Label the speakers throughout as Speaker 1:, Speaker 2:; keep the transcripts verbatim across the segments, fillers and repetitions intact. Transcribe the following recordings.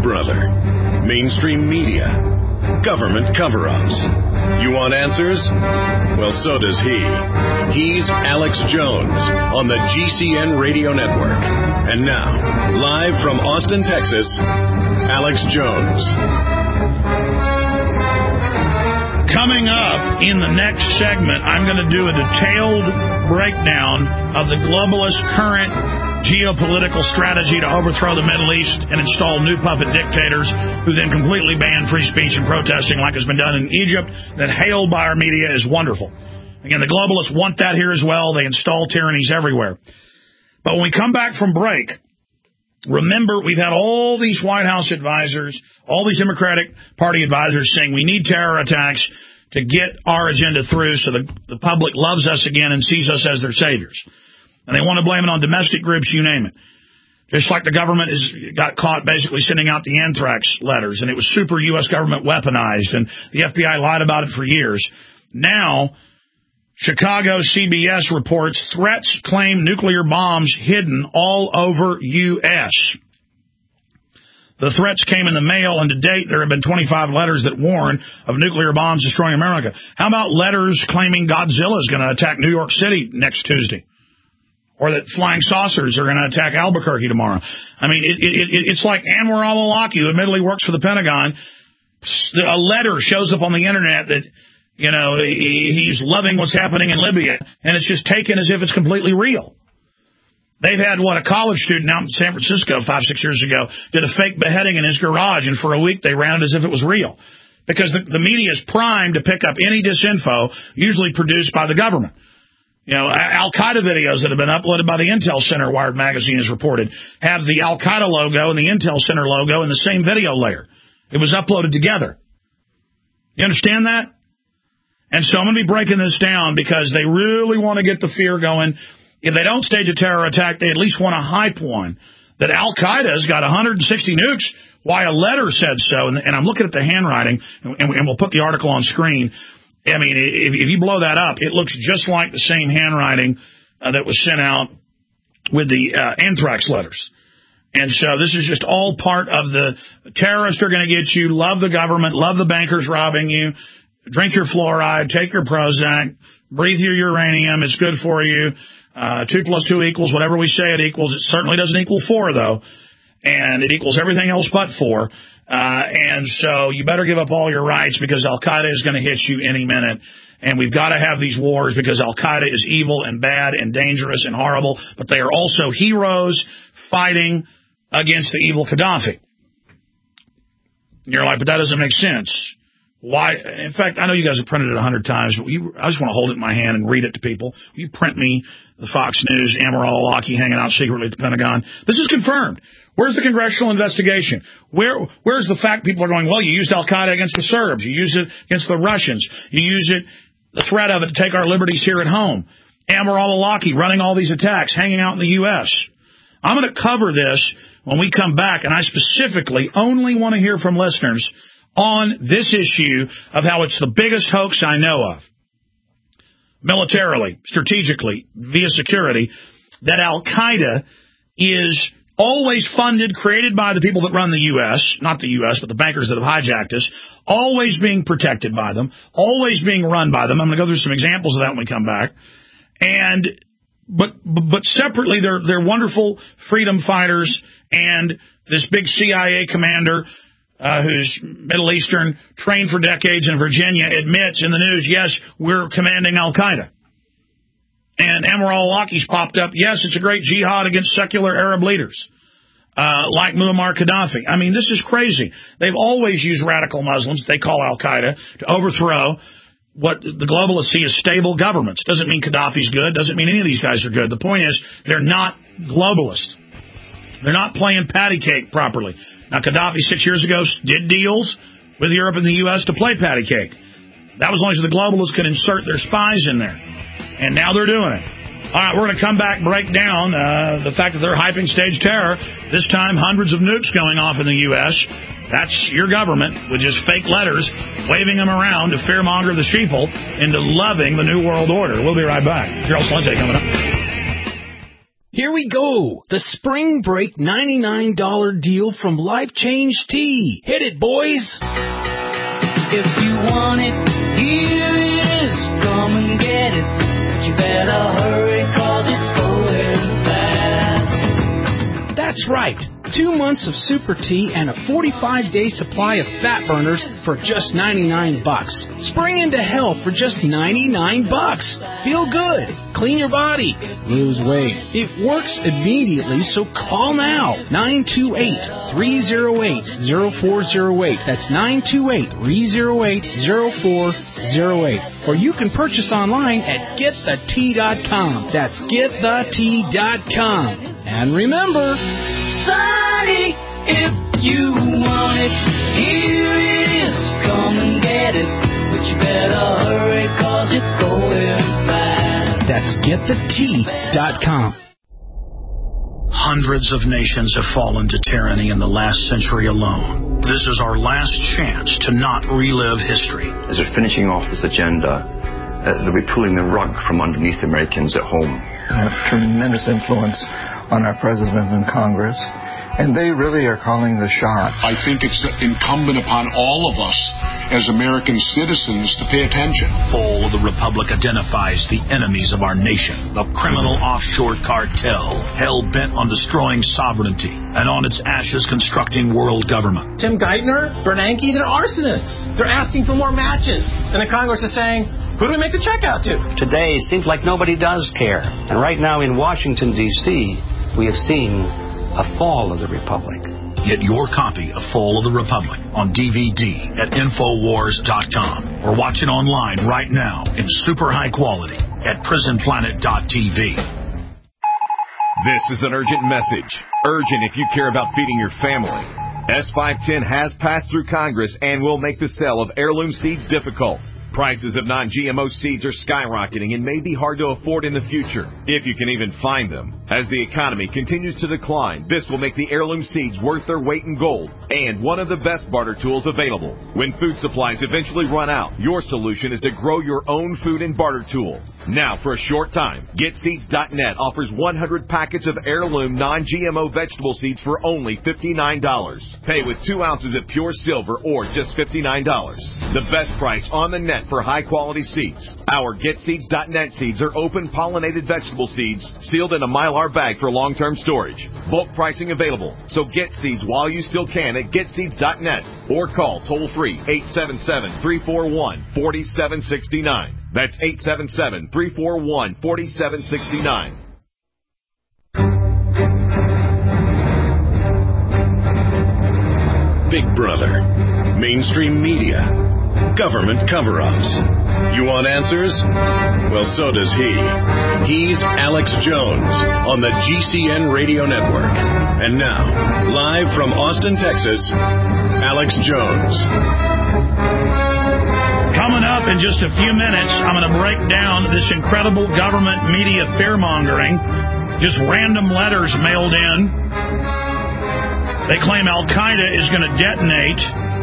Speaker 1: brother. Mainstream media. Government cover-ups. You want answers? Well, so does he. He's Alex Jones on the G C N Radio Network. And now, live from Austin, Texas, Alex Jones.
Speaker 2: Coming up in the next segment, I'm going to do a detailed breakdown of the globalist current geopolitical strategy to overthrow the Middle East and install new puppet dictators who then completely ban free speech and protesting like has been done in Egypt, that hailed by our media is wonderful. Again, the globalists want that here as well. They install tyrannies everywhere. But when we come back from break, remember, we've had all these White House advisors, all these Democratic Party advisors saying we need terror attacks to get our agenda through so the, the public loves us again and sees us as their saviors. And they want to blame it on domestic groups, you name it. Just like the government is got caught basically sending out the anthrax letters, and it was super U S government weaponized, and the F B I lied about it for years. Now, Chicago C B S reports threats claim nuclear bombs hidden all over U S The threats came in the mail, and to date there have been twenty-five letters that warn of nuclear bombs destroying America. How about letters claiming Godzilla is going to attack New York City next Tuesday? Or that flying saucers are going to attack Albuquerque tomorrow. I mean, it, it, it, it's like Anwar al-Awlaki, who admittedly works for the Pentagon. A letter shows up on the internet that, you know, he, he's loving what's happening in Libya, and it's just taken as if it's completely real. They've had, what, a college student out in San Francisco five, six years ago did a fake beheading in his garage, and for a week they ran it as if it was real. Because the, the media is primed to pick up any disinfo, usually produced by the government. You know, Al-Qaeda videos that have been uploaded by the Intel Center, Wired Magazine has reported, have the Al-Qaeda logo and the Intel Center logo in the same video layer. It was uploaded together. You understand that? And so I'm going to be breaking this down because they really want to get the fear going. If they don't stage a terror attack, they at least want to hype one. That Al-Qaeda's got one hundred sixty nukes. Why, a letter said so. And, and I'm looking at the handwriting, and, and we'll put the article on screen. I mean, if, if you blow that up, it looks just like the same handwriting uh, that was sent out with the uh, anthrax letters. And so this is just all part of the terrorists are going to get you, love the government, love the bankers robbing you, drink your fluoride, take your Prozac, breathe your uranium, it's good for you. Uh, two plus two equals whatever we say it equals. It certainly doesn't equal four, though. And it equals everything else but four. Uh, and so you better give up all your rights because Al-Qaeda is going to hit you any minute. And we've got to have these wars because Al-Qaeda is evil and bad and dangerous and horrible, but they are also heroes fighting against the evil Gaddafi. And you're like, but that doesn't make sense. Why? In fact, I know you guys have printed it a hundred times, but you, I just want to hold it in my hand and read it to people. Will you print me the Fox News, Anwar al-Awlaki hanging out secretly at the Pentagon? This is confirmed. Where's the congressional investigation? Where, where's the fact people are going, well, you used Al-Qaeda against the Serbs. You used it against the Russians. You use it, the threat of it to take our liberties here at home. Anwar al-Awlaki running all these attacks, hanging out in the U S I'm going to cover this when we come back, and I specifically only want to hear from listeners on this issue of how it's the biggest hoax I know of, militarily, strategically, via security, that Al-Qaeda is always funded, created by the people that run the U S, not the U S, but the bankers that have hijacked us, always being protected by them, always being run by them. I'm going to go through some examples of that when we come back. And but but separately, they're they're wonderful freedom fighters, and this big C I A commander Uh, who's Middle Eastern, trained for decades in Virginia, admits in the news, yes, we're commanding Al-Qaeda. And Anwar al-Awlaki's popped up, yes, it's a great jihad against secular Arab leaders, uh, like Muammar Gaddafi. I mean, this is crazy. They've always used radical Muslims, they call Al-Qaeda, to overthrow what the globalists see as stable governments. Doesn't mean Gaddafi's good, doesn't mean any of these guys are good. The point is, they're not globalists. They're not playing patty cake properly. Now, Gaddafi six years ago did deals with Europe and the U S to play patty cake. That was as long as the globalists could insert their spies in there. And now they're doing it. All right, we're going to come back and break down uh, the fact that they're hyping stage terror. This time, hundreds of nukes going off in the U S That's your government with just fake letters, waving them around to fearmonger the sheeple into loving the New World Order. We'll be right back. Gerald Celente coming up.
Speaker 3: Here we go. The Spring Break ninety-nine dollars deal from Life Change Tea. Hit it, boys.
Speaker 4: If you want it, here it is. Come and get it. But you better hurry, cause it's going fast.
Speaker 3: That's right. Two months of Super Tea and a forty-five day supply of fat burners for just ninety-nine bucks. Spring into health for just ninety-nine bucks. Feel good. Clean your body. Lose weight. It works immediately, so call now. nine two eight, three oh eight, oh four oh eight. That's nine two eight, three oh eight, oh four oh eight. Or you can purchase online at get the tea dot com. That's get the tea dot com. And remember,
Speaker 4: Sonny, if you want it, here it is. Come and get it. But you better hurry, cause it's going fast.
Speaker 3: That's get the tea dot com.
Speaker 2: Hundreds of nations have fallen to tyranny in the last century alone. This is our last chance to not relive history.
Speaker 5: As we're finishing off this agenda, uh, they'll be pulling the rug from underneath Americans at home.
Speaker 6: They have tremendous influence on our president and Congress, and they really are calling the shots.
Speaker 7: I think it's incumbent upon all of us as American citizens to pay attention.
Speaker 2: Fall of the Republic identifies the enemies of our nation, the criminal offshore cartel, hell-bent on destroying sovereignty, and on its ashes constructing world government.
Speaker 8: Tim Geithner, Bernanke, they're arsonists. They're asking for more matches. And the Congress is saying, who do we make the check out to?
Speaker 9: Today, it seems like nobody does care. And right now in Washington, D C, we have seen a fall of the Republic.
Speaker 2: Get your copy of Fall of the Republic on D V D at Infowars dot com or watch it online right now in super high quality at Prison Planet dot T V.
Speaker 10: This is an urgent message. Urgent if you care about feeding your family. S five ten has passed through Congress and will make the sale of heirloom seeds difficult. Prices of non G M O seeds are skyrocketing and may be hard to afford in the future, if you can even find them. As the economy continues to decline, this will make the heirloom seeds worth their weight in gold and one of the best barter tools available. When food supplies eventually run out, your solution is to grow your own food and barter tool. Now, for a short time, Get Seeds dot net offers one hundred packets of heirloom non G M O vegetable seeds for only fifty-nine dollars. Pay with two ounces of pure silver or just fifty-nine dollars. The best price on the net for high-quality seeds. Our Get Seeds dot net seeds are open pollinated vegetable seeds sealed in a Mylar bag for long-term storage. Bulk pricing available, so get seeds while you still can at Get Seeds dot net or call toll-free eight seven seven, three four one, four seven six nine. That's eight seven seven, three four one, four seven six nine.
Speaker 1: Big Brother, mainstream media, government cover-ups. You want answers? Well, so does he. He's Alex Jones on the G C N Radio Network. And now, live from Austin, Texas, Alex Jones.
Speaker 2: Coming up in just a few minutes, I'm going to break down this incredible government media fear-mongering. Just random letters mailed in. They claim Al-Qaeda is going to detonate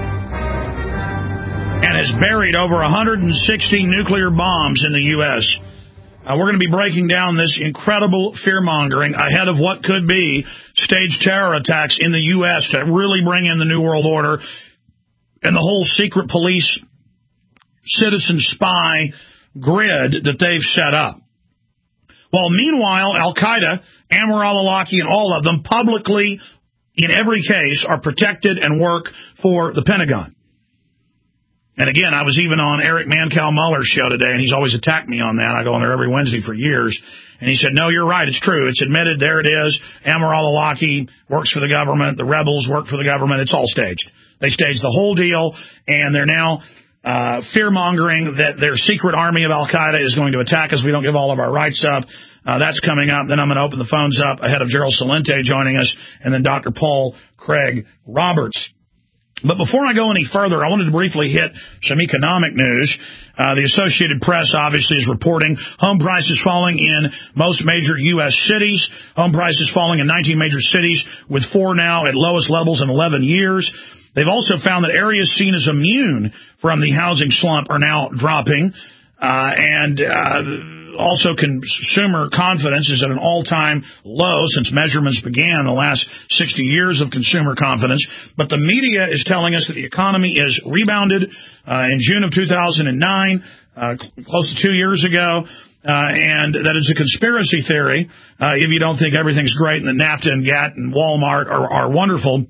Speaker 2: and has buried over one hundred sixty nuclear bombs in the U S Uh, we're going to be breaking down this incredible fear-mongering ahead of what could be staged terror attacks in the U S to really bring in the New World Order and the whole secret police citizen spy grid that they've set up. While meanwhile, Al-Qaeda, Amer al-Awlaki, and all of them publicly, in every case, are protected and work for the Pentagon. And again, I was even on Eric Mancow Muller's show today, and he's always attacked me on that. I go on there every Wednesday for years. And he said, no, you're right, it's true. It's admitted, there it is. Amer al-Awlaki works for the government. The rebels work for the government. It's all staged. They staged the whole deal, and they're now uh, fear-mongering that their secret army of Al-Qaeda is going to attack us if we don't give all of our rights up. Uh, that's coming up. Then I'm going to open the phones up ahead of Gerald Celente joining us, and then Doctor Paul Craig Roberts. But before I go any further, I wanted to briefly hit some economic news. Uh, the Associated Press obviously is reporting home prices falling in most major U S cities. Home prices falling in nineteen major cities, with four now at lowest levels in eleven years. They've also found that areas seen as immune from the housing slump are now dropping. Uh, and uh, also, consumer confidence is at an all-time low since measurements began in the last sixty years of consumer confidence. But the media is telling us that the economy is rebounded uh, in June of two thousand nine, uh, close to two years ago. Uh, and that it's a conspiracy theory uh, if you don't think everything's great and that NAFTA and GATT and Walmart are, are wonderful.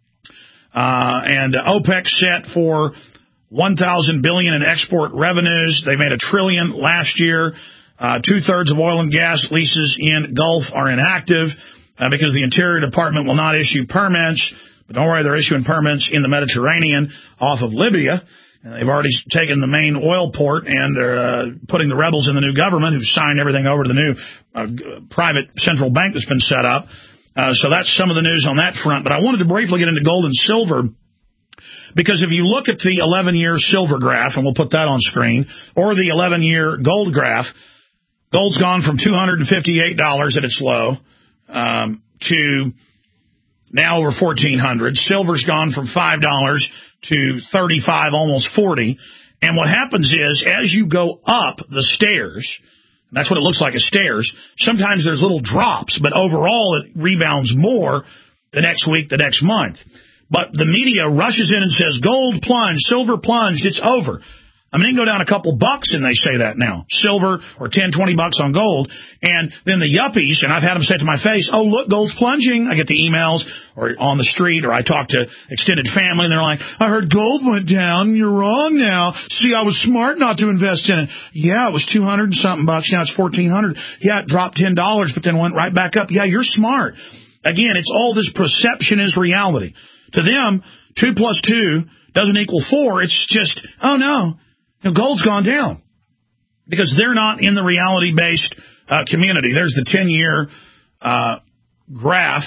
Speaker 2: Uh, and OPEC set for one thousand billion dollars in export revenues. They made a trillion last year. Uh, two-thirds of oil and gas leases in Gulf are inactive uh, because the Interior Department will not issue permits. But don't worry, they're issuing permits in the Mediterranean off of Libya. And they've already taken the main oil port and are uh, putting the rebels in the new government who've signed everything over to the new uh, private central bank that's been set up. Uh, so that's some of the news on that front. But I wanted to briefly get into gold and silver because if you look at the eleven-year silver graph, and we'll put that on screen, or the eleven-year gold graph, gold's gone from two hundred fifty-eight dollars at its low um, to now over fourteen hundred dollars. Silver's gone from five dollars to thirty-five, almost forty. And what happens is, as you go up the stairs, that's what it looks like, as stairs, sometimes there's little drops, but overall it rebounds more the next week, the next month. But the media rushes in and says, gold plunged, silver plunged, it's over. I mean, it can go down a couple bucks, and they say that now. Silver or ten, twenty bucks on gold. And then the yuppies, and I've had them say to my face, oh, look, gold's plunging. I get the emails or on the street, or I talk to extended family, and they're like, I heard gold went down. You're wrong now. See, I was smart not to invest in it. Yeah, it was two hundred and something bucks. Now it's fourteen hundred. Yeah, it dropped ten dollars, but then went right back up. Yeah, you're smart. Again, it's all this perception is reality. To them, two plus two doesn't equal four. It's just, oh, no. You know, gold's gone down because they're not in the reality-based uh, community. There's the ten-year uh, graph.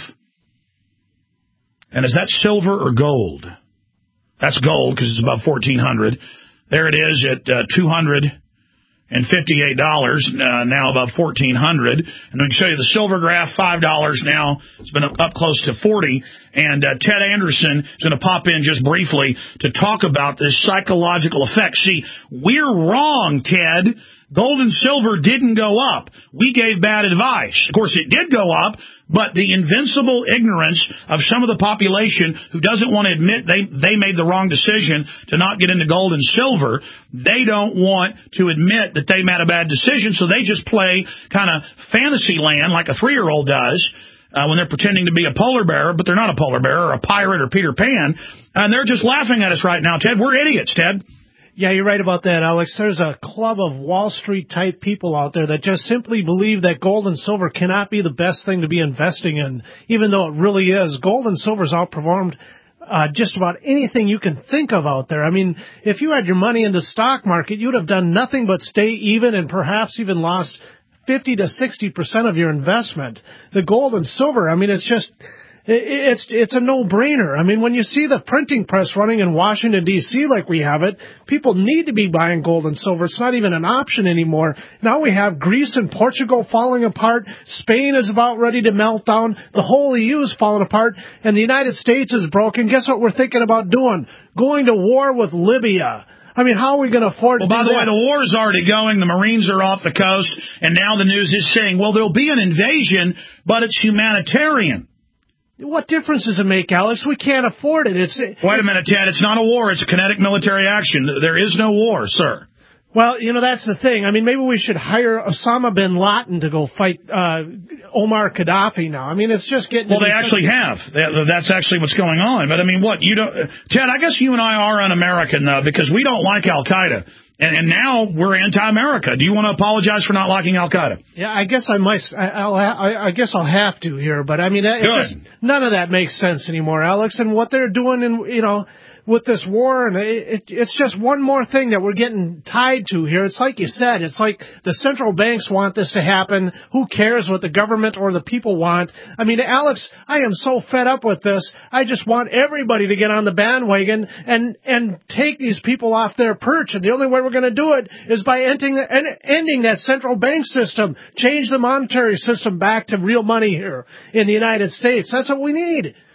Speaker 2: And is that silver or gold? That's gold because it's above fourteen hundred. There it is at uh, two hundred fifty-eight dollars, uh, now above fourteen hundred. And we can show you the silver graph, five dollars now. It's been up, up close to forty. And uh, Ted Anderson is going to pop in just briefly to talk about this psychological effect. See, we're wrong, Ted. Gold and silver didn't go up. We gave bad advice. Of course, it did go up, but the invincible ignorance of some of the population who doesn't want to admit they, they made the wrong decision to not get into gold and silver, they don't want to admit that they made a bad decision, so they just play kind of fantasy land like a three-year-old does. Uh, when they're pretending to be a polar bear, but they're not a polar bear or a pirate or Peter Pan, and they're just laughing at us right now, Ted. We're idiots, Ted.
Speaker 11: Yeah, you're right about that, Alex. There's a club of Wall Street-type people out there that just simply believe that gold and silver cannot be the best thing to be investing in, even though it really is. Gold and silver's outperformed uh, just about anything you can think of out there. I mean, if you had your money in the stock market, you'd have done nothing but stay even and perhaps even lost fifty to sixty percent of your investment. The gold and silver, I mean, it's just, it's it's a no-brainer. I mean, when you see the printing press running in Washington, D C like we have it, people need to be buying gold and silver. It's not even an option anymore. Now we have Greece and Portugal falling apart. Spain is about ready to melt down. The whole E U is falling apart. And the United States is broken. Guess what we're thinking about doing? Going to war with Libya. I mean, how are we going to afford
Speaker 2: well,
Speaker 11: to do
Speaker 2: by the
Speaker 11: that?
Speaker 2: way, the war is already going. The Marines are off the coast. And now the news is saying, well, there'll be an invasion, but it's humanitarian.
Speaker 11: What difference does it make, Alex? We can't afford it. It's
Speaker 2: Wait a minute, Ted. It's not a war. It's a kinetic military action. There is no war, sir.
Speaker 11: Well, you know, that's the thing. I mean, maybe we should hire Osama bin Laden to go fight uh, Omar Gaddafi now. I mean, it's just getting...
Speaker 2: Well, they actually have. That's actually what's going on. But, I mean, what? you don't, Ted, I guess you and I are un-American, though, because we don't like Al-Qaeda. And, and now we're anti-America. Do you want to apologize for not liking Al-Qaeda?
Speaker 11: Yeah, I guess I might. I, I'll, I, I guess I'll have to here. But, I mean, it just, none of that makes sense anymore, Alex. And what they're doing, in, you know... with this war, and it, it, it's just one more thing that we're getting tied to here. It's like you said, it's like the central banks want this to happen. Who cares what the government or the people want? I mean, Alex, I am so fed up with this. I just want everybody to get on the bandwagon and, and take these people off their perch. And the only way we're going to do it is by ending, ending that central bank system, change the monetary system back to real money here in the United States. That's what we need.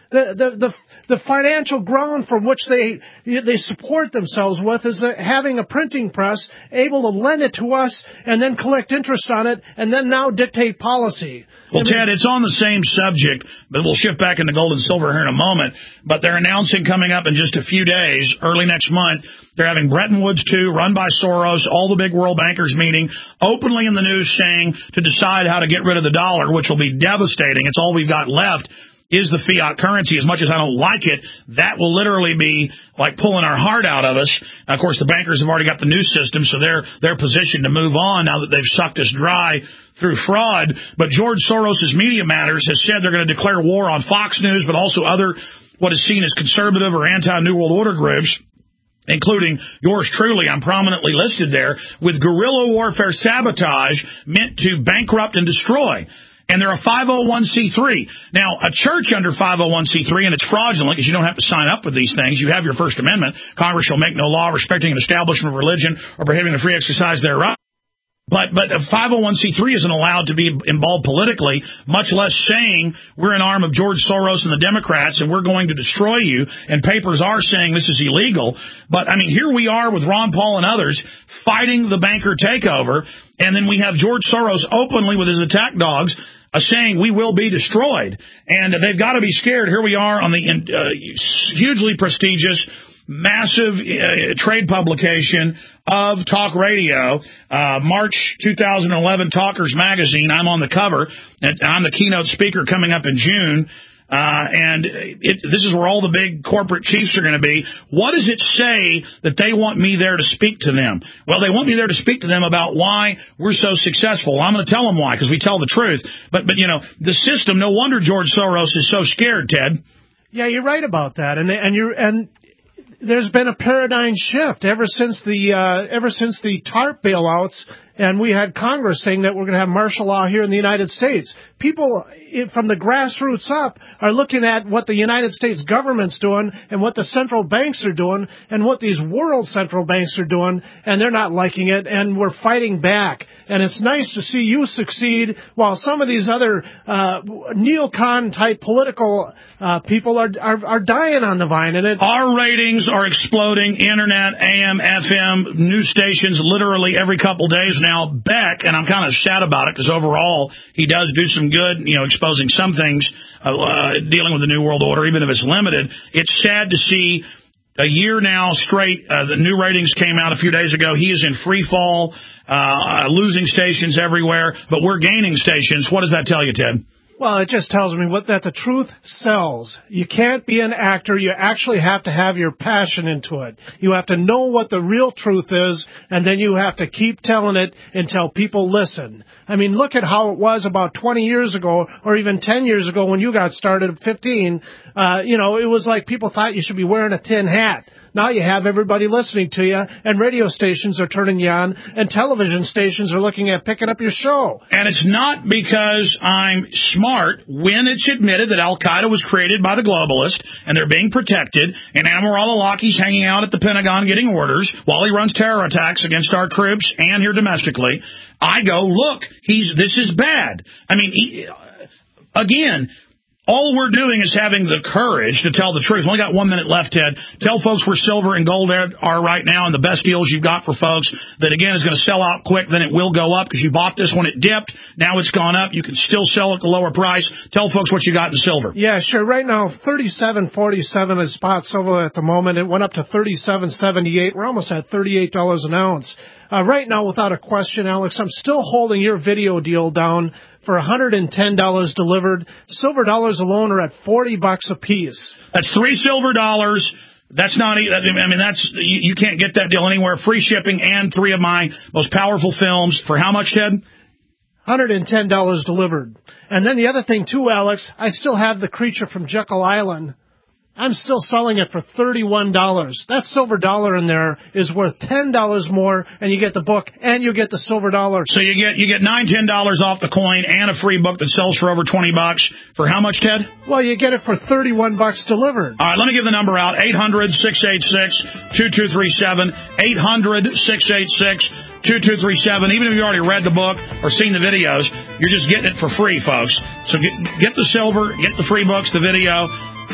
Speaker 11: The, the the the financial ground from which they they support themselves with is having a printing press able to lend it to us and then collect interest on it and then now dictate policy.
Speaker 2: Well,
Speaker 11: I mean,
Speaker 2: Ted, it's on the same subject, but we'll shift back into gold and silver here in a moment. But they're announcing coming up in just a few days, early next month, they're having Bretton Woods two, run by Soros, all the big world bankers meeting, openly in the news saying to decide how to get rid of the dollar, which will be devastating. It's all we've got left is the fiat currency. As much as I don't like it, that will literally be like pulling our heart out of us. Of course, the bankers have already got the new system, so they're they're positioned to move on now that they've sucked us dry through fraud. But George Soros' Media Matters has said they're going to declare war on Fox News, but also other what is seen as conservative or anti-New World Order groups, including yours truly. I'm prominently listed there, with guerrilla warfare sabotage meant to bankrupt and destroy. And they're a five oh one c three. Now, a church under five oh one c three, and it's fraudulent because you don't have to sign up with these things. You have your First Amendment. Congress shall make no law respecting an establishment of religion or prohibiting the free exercise thereof. But but a five oh one c three isn't allowed to be involved politically, much less saying we're an arm of George Soros and the Democrats and we're going to destroy you, and papers are saying this is illegal. But, I mean, here we are with Ron Paul and others fighting the banker takeover, and then we have George Soros openly with his attack dogs uh, saying we will be destroyed. And they've got to be scared. Here we are on the uh, hugely prestigious, massive uh, trade publication of talk radio, uh, March two thousand eleven Talkers Magazine. I'm on the cover, and I'm the keynote speaker coming up in June. Uh, and it, this is where all the big corporate chiefs are going to be. What does it say that they want me there to speak to them? Well, they want me there to speak to them about why we're so successful. I'm going to tell them why, because we tell the truth. But, but you know, the system, no wonder George Soros is so scared, Ted.
Speaker 11: Yeah, you're right about that. And, and you're, and there's been a paradigm shift ever since the, uh, ever since the TARP bailouts. And we had Congress saying that we're going to have martial law here in the United States. People from the grassroots up are looking at what the United States government's doing and what the central banks are doing and what these world central banks are doing, and they're not liking it, and we're fighting back. And it's nice to see you succeed while some of these other uh, neocon-type political uh, people are, are are dying on the vine. And it,
Speaker 2: our ratings are exploding. Internet, A M, F M, news stations, literally every couple days now. Beck, and I'm kind of sad about it because overall he does do some good, you know, exposing some things, uh, uh, dealing with the New World Order, even if it's limited. It's sad to see a year now straight. Uh, the new ratings came out a few days ago. He is in free fall, uh, losing stations everywhere, but we're gaining stations. What does that tell you, Ted?
Speaker 11: Well, it just tells me what that the truth sells. You can't be an actor. You actually have to have your passion into it. You have to know what the real truth is, and then you have to keep telling it until people listen. I mean, look at how it was about twenty years ago, or even ten years ago when you got started at fifteen. Uh, you know, it was like people thought you should be wearing a tin hat. Now you have everybody listening to you, and radio stations are turning you on, and television stations are looking at picking up your show.
Speaker 2: And it's not because I'm smart when it's admitted that Al-Qaeda was created by the globalists, and they're being protected, and Anwar al-Awlaki's hanging out at the Pentagon getting orders while he runs terror attacks against our troops and here domestically. I go, look, he's this is bad. I mean, he, again... all we're doing is having the courage to tell the truth. We only got one minute left, Ted. Tell folks where silver and gold are right now and the best deals you've got for folks that, again, is going to sell out quick. Then it will go up because you bought this when it dipped. Now it's gone up. You can still sell at the lower price. Tell folks what you got in silver.
Speaker 11: Yeah, sure. Right now, thirty-seven forty-seven is spot silver at the moment. It went up to thirty-seven seventy-eight. We're almost at thirty-eight dollars an ounce. Uh, right now, without a question, Alex, I'm still holding your video deal down for one hundred ten dollars delivered. Silver dollars alone are at forty bucks a piece.
Speaker 2: That's three silver dollars. That's not, I mean, that's, you, you can't get that deal anywhere. Free shipping and three of my most powerful films. For how much, Ted?
Speaker 11: one hundred ten dollars delivered. And then the other thing, too, Alex, I still have The Creature from Jekyll Island. I'm still selling it for thirty-one dollars. That silver dollar in there is worth ten dollars more, and you get the book, and you get the silver dollar.
Speaker 2: So you get you get nine, ten dollars off the coin and a free book that sells for over twenty bucks. For how much, Ted?
Speaker 11: Well, you get it for thirty-one bucks delivered.
Speaker 2: All right, let me give the number out, eight hundred, six eight six, two two three seven, eight hundred, six eight six, two two three seven. Even if you already read the book or seen the videos, you're just getting it for free, folks. So get, get the silver, get the free books, the video.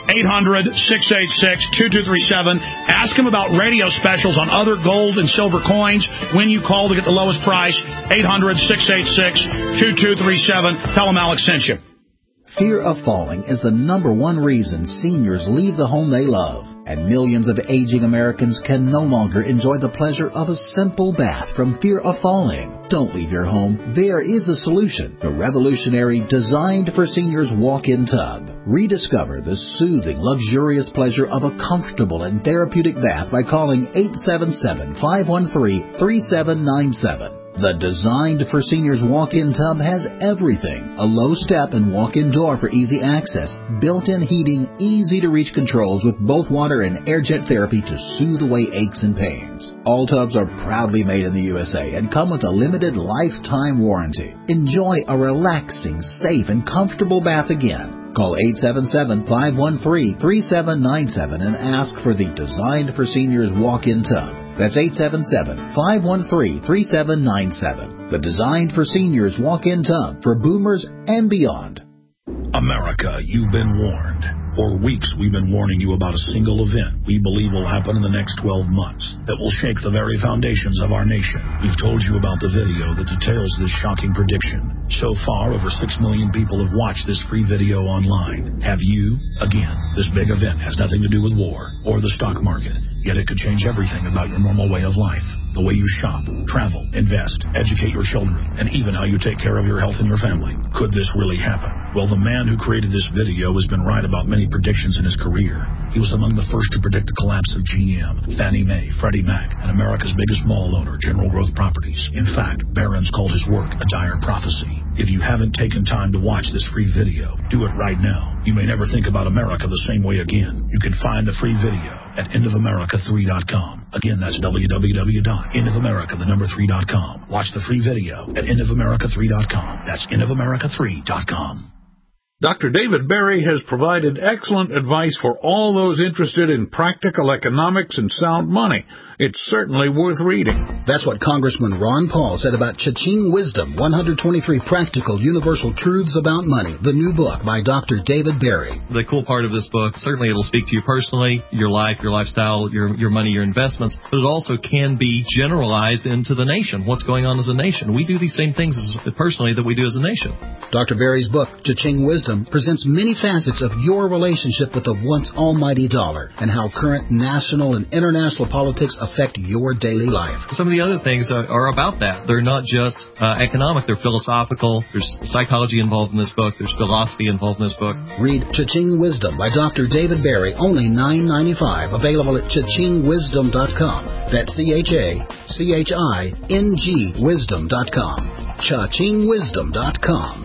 Speaker 2: eight hundred, six eight six, two two three seven. Ask them about radio specials on other gold and silver coins when you call to get the lowest price. eight hundred, six eight six, two two three seven. Tell them Alex sent you.
Speaker 12: Fear of falling is the number one reason seniors leave the home they love, and millions of aging Americans can no longer enjoy the pleasure of a simple bath from fear of falling. Don't leave your home. There is a solution. The revolutionary Designed for Seniors Walk-In Tub. Rediscover the soothing, luxurious pleasure of a comfortable and therapeutic bath by calling eight seven seven, five one three, three seven nine seven. The Designed for Seniors Walk-In Tub has everything. A low-step and walk-in door for easy access, built-in heating, easy-to-reach controls with both water and air jet therapy to soothe away aches and pains. All tubs are proudly made in the U S A and come with a limited lifetime warranty. Enjoy a relaxing, safe, and comfortable bath again. Call eight seven seven, five one three, three seven nine seven and ask for the Designed for Seniors Walk-In Tub. That's eight seven seven, five one three, three seven nine seven. The Designed for Seniors Walk-In Tub for boomers and beyond.
Speaker 2: America, you've been warned. For weeks, we've been warning you about a single event we believe will happen in the next twelve months that will shake the very foundations of our nation. We've told you about the video that details this shocking prediction. So far, over six million people have watched this free video online. Have you? Again, this big event has nothing to do with war or the stock market, yet it could change everything about your normal way of life. The way you shop, travel, invest, educate your children, and even how you take care of your health and your family. Could this really happen? Well, the man who created this video has been right about many predictions in his career. He was among the first to predict the collapse of G M, Fannie Mae, Freddie Mac, and America's biggest mall owner, General Growth Properties. In fact, Barron's called his work a dire prophecy. If you haven't taken time to watch this free video, do it right now. You may never think about America the same way again. You can find the free video at end of america three dot com. Again, that's w w w dot end of america the number three dot com. Watch the free video at end of america three dot com. That's end of america three dot com.
Speaker 13: Doctor David Berry has provided excellent advice for all those interested in practical economics and sound money. It's certainly worth reading.
Speaker 12: That's what Congressman Ron Paul said about Cha-Ching Wisdom, one hundred twenty-three Practical Universal Truths About Money, the new book by Doctor David Berry.
Speaker 14: The cool part of this book, certainly it'll speak to you personally, your life, your lifestyle, your your money, your investments, but it also can be generalized into the nation. What's going on as a nation? We do these same things as, personally that we do as a nation.
Speaker 12: Doctor Berry's book, Cha-Ching Wisdom, presents many facets of your relationship with the once almighty dollar and how current national and international politics affect your daily life.
Speaker 14: Some of the other things are, are about that. They're not just uh, economic, they're philosophical. There's psychology involved in this book. There's philosophy involved in this book.
Speaker 12: Read Cha-Ching Wisdom by Doctor David Berry, only nine ninety-five, available at cha ching wisdom dot com. That's C H A C H I N G wisdom dot com. cha ching wisdom dot com.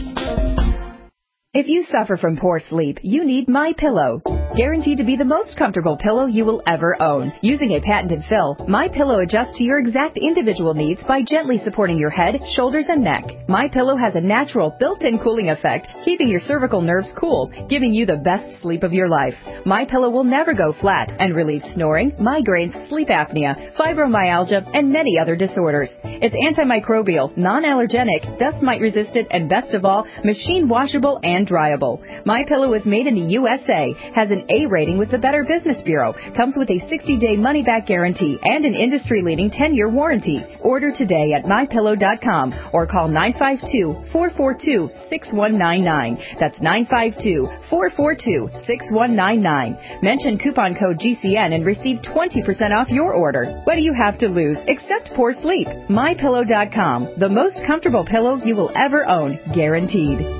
Speaker 15: If you suffer from poor sleep, you need MyPillow. Guaranteed to be the most comfortable pillow you will ever own. Using a patented fill, MyPillow adjusts to your exact individual needs by gently supporting your head, shoulders, and neck. MyPillow has a natural built-in cooling effect, keeping your cervical nerves cool, giving you the best sleep of your life. MyPillow will never go flat and relieves snoring, migraines, sleep apnea, fibromyalgia, and many other disorders. It's antimicrobial, non-allergenic, dust mite resistant, and best of all, machine washable and dryable. MyPillow is made in the U S A, has an A rating with the Better Business Bureau, comes with a sixty day money-back guarantee and an industry-leading ten year warranty. Order today at my pillow dot com or call nine five two, four four two, six one nine nine. That's nine five two, four four two, six one nine nine. Mention coupon code G C N and receive twenty percent off your order. What do you have to lose except poor sleep? my pillow dot com, the most comfortable pillow you will ever own, guaranteed.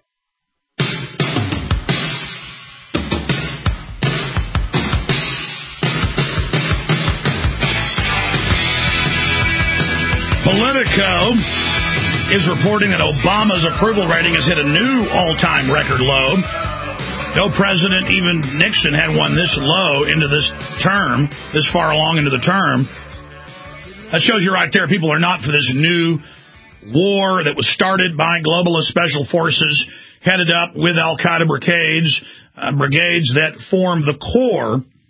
Speaker 2: Politico is reporting that Obama's approval rating has hit a new all-time record low. No president, even Nixon, had one this low into this term, this far along into the term. That shows you right there, people are not for this new war that was started by globalist special forces headed up with al-Qaeda brigades, uh, brigades that form the core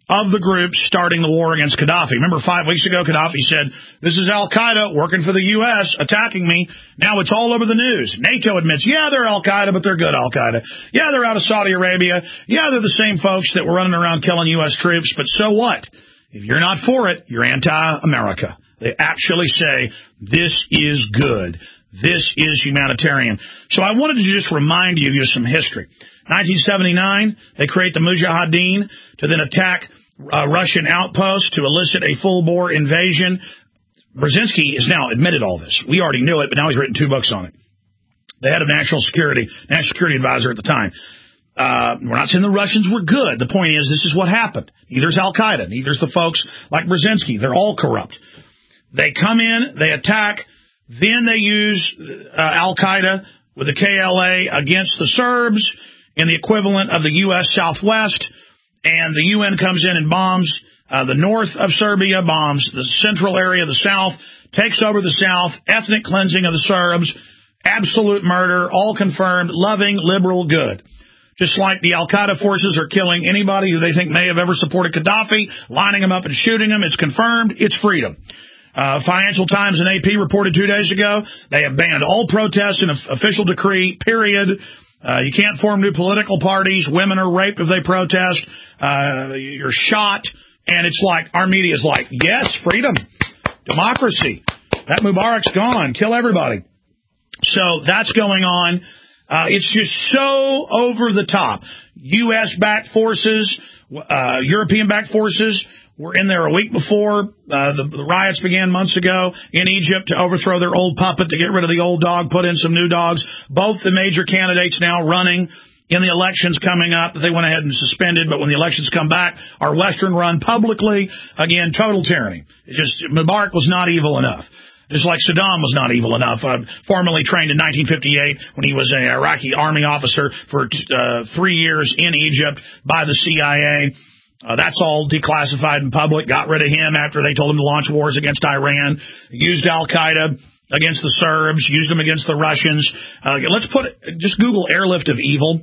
Speaker 2: of the groups starting the war against Gaddafi. Remember, five weeks ago, Gaddafi said, this is al-Qaeda working for the U S, attacking me. Now it's all over the news. NATO admits, yeah, they're al-Qaeda, but they're good al-Qaeda. Yeah, they're out of Saudi Arabia. Yeah, they're the same folks that were running around killing U S troops, but so what? If you're not for it, you're anti-America. They actually say, this is good. This is humanitarian. So I wanted to just remind you of some history. nineteen seventy-nine, they create the Mujahideen to then attack uh, Russian outposts to elicit a full-bore invasion. Brzezinski has now admitted all this. We already knew it, but now he's written two books on it. The head of national security, national security advisor at the time. Uh, we're not saying the Russians were good. The point is, this is what happened. Neither's al-Qaeda. Neither's the folks like Brzezinski. They're all corrupt. They come in, they attack, then they use uh, al-Qaeda with the K L A against the Serbs in the equivalent of the U S Southwest, and the U N comes in and bombs uh, the north of Serbia, bombs the central area of the south, takes over the south, ethnic cleansing of the Serbs, absolute murder, all confirmed, loving, liberal, good. Just like the al-Qaeda forces are killing anybody who they think may have ever supported Gaddafi, lining them up and shooting them, it's confirmed, it's freedom. Uh, Financial Times and A P reported two days ago, they have banned all protests in an official decree, period. Uh, you can't form new political parties. Women are raped if they protest. Uh, you're shot. And it's like, our media is like, yes, freedom, democracy. That Mubarak's gone. Kill everybody. So that's going on. Uh, it's just so over the top. U S-backed forces, uh, European-backed forces were in there a week before. Uh, the, the riots began months ago in Egypt to overthrow their old puppet, to get rid of the old dog, put in some new dogs. Both the major candidates now running in the elections coming up that they went ahead and suspended, but when the elections come back, our Western run publicly, again, total tyranny. It just, Mubarak was not evil enough. Just like Saddam was not evil enough. Uh, formerly trained in nineteen fifty-eight when he was an Iraqi army officer for uh, three years in Egypt by the C I A. Uh, that's all declassified in public. Got rid of him after they told him to launch wars against Iran. Used al-Qaeda against the Serbs. Used them against the Russians. Uh, let's put it, just Google airlift of evil.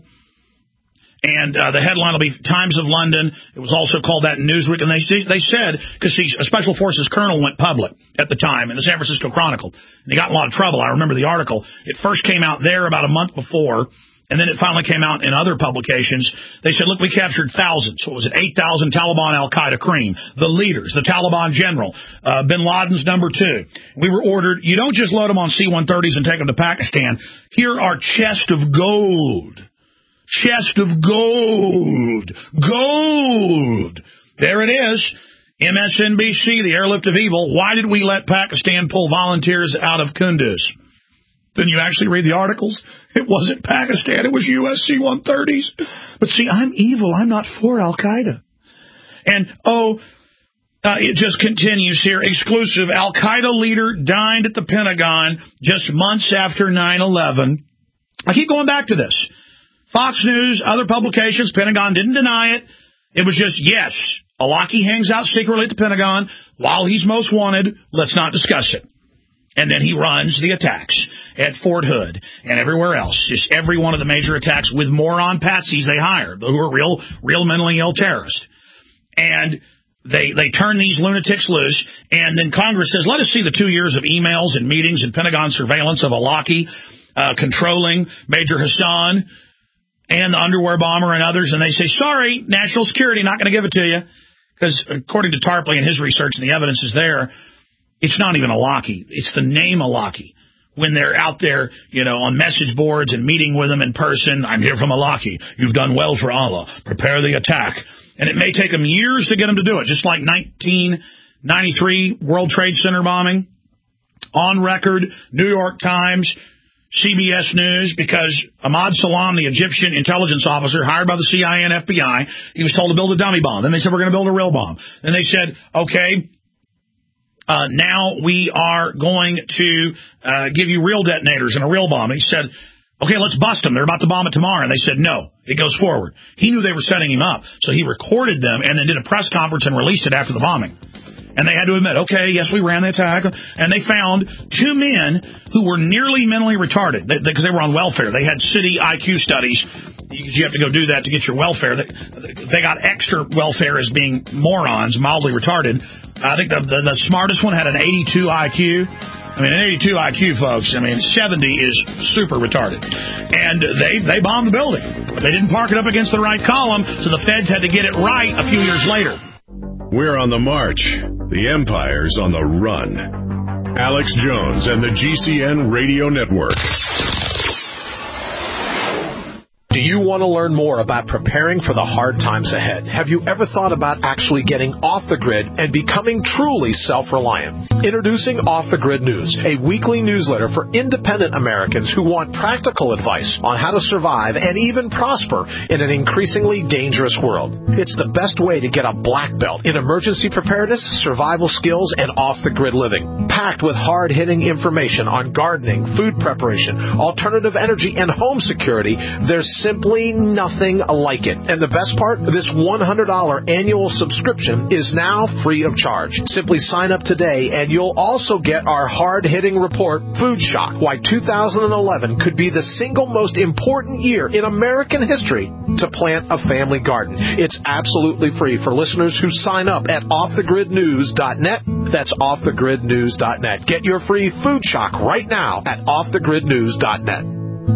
Speaker 2: And uh, the headline will be Times of London. It was also called that in Newsweek. And they they said, because a Special Forces colonel went public at the time in the San Francisco Chronicle. And he got in a lot of trouble. I remember the article. It first came out there about a month before. And then it finally came out in other publications. They said, look, we captured thousands. What was it? eight thousand Taliban al-Qaeda cream. The leaders, the Taliban general, uh, bin Laden's number two. We were ordered, you don't just load them on C one thirties and take them to Pakistan. Here are chests of gold. Chest of gold. Gold. There it is. M S N B C, the airlift of evil. Why did we let Pakistan pull volunteers out of Kunduz? Then you actually read the articles. It wasn't Pakistan. It was U S C one thirties. But see, I'm evil. I'm not for al-Qaeda. And, oh, uh, it just continues here. Exclusive. Al-Qaeda leader dined at the Pentagon just months after nine eleven. I keep going back to this. Fox News, other publications, Pentagon didn't deny it. It was just, yes, Awlaki hangs out secretly at the Pentagon while he's most wanted. Let's not discuss it. And then he runs the attacks at Fort Hood and everywhere else. Just every one of the major attacks with moron patsies they hire, who are real, real mentally ill terrorists. And they they turn these lunatics loose. And then Congress says, let us see the two years of emails and meetings and Pentagon surveillance of Awlaki uh, controlling Major Hassan and the underwear bomber and others. And they say, sorry, national security, not going to give it to you. Because according to Tarpley and his research, and the evidence is there, it's not even Awlaki. It's the name Awlaki. When they're out there, you know, on message boards and meeting with them in person, I'm here from Awlaki. You've done well for Allah. Prepare the attack. And it may take them years to get them to do it, just like nineteen ninety-three World Trade Center bombing. On record, New York Times, C B S News, because Ahmad Salam, the Egyptian intelligence officer hired by the C I A and F B I, he was told to build a dummy bomb. Then they said, we're going to build a real bomb. Then they said, okay, Uh, now we are going to uh, give you real detonators and a real bomb. And he said, okay, let's bust them. They're about to bomb it tomorrow. And they said, no, it goes forward. He knew they were setting him up. So he recorded them and then did a press conference and released it after the bombing. And they had to admit, okay, yes, we ran the attack. And they found two men who were nearly mentally retarded because they, they were on welfare. They had city I Q studies. you have to go do that to get your welfare. They, they got extra welfare as being morons, mildly retarded. I think the, the, the smartest one had an eighty-two I Q. I mean, an eighty-two I Q, folks. I mean, seventy is super retarded. And they, they bombed the building. They didn't park it up against the right column, so the feds had to get it right a few years later.
Speaker 1: We're on the march. The empire's on the run. Alex Jones and the G C N Radio Network.
Speaker 16: Do you want to learn more about preparing for the hard times ahead? Have you ever thought about actually getting off the grid and becoming truly self-reliant? Introducing Off the Grid News, a weekly newsletter for independent Americans who want practical advice on how to survive and even prosper in an increasingly dangerous world. It's the best way to get a black belt in emergency preparedness, survival skills, and off-the-grid living. Packed with hard-hitting information on gardening, food preparation, alternative energy, and home security, there's simply nothing like it. And the best part, this one hundred dollars annual subscription is now free of charge. Simply sign up today and you'll also get our hard-hitting report, Food Shock, Why two thousand eleven Could Be the Single Most Important Year in American History to Plant a Family Garden. It's absolutely free for listeners who sign up at off the grid news dot net. That's off the grid news dot net. Get your free Food Shock right now at off the grid news dot net.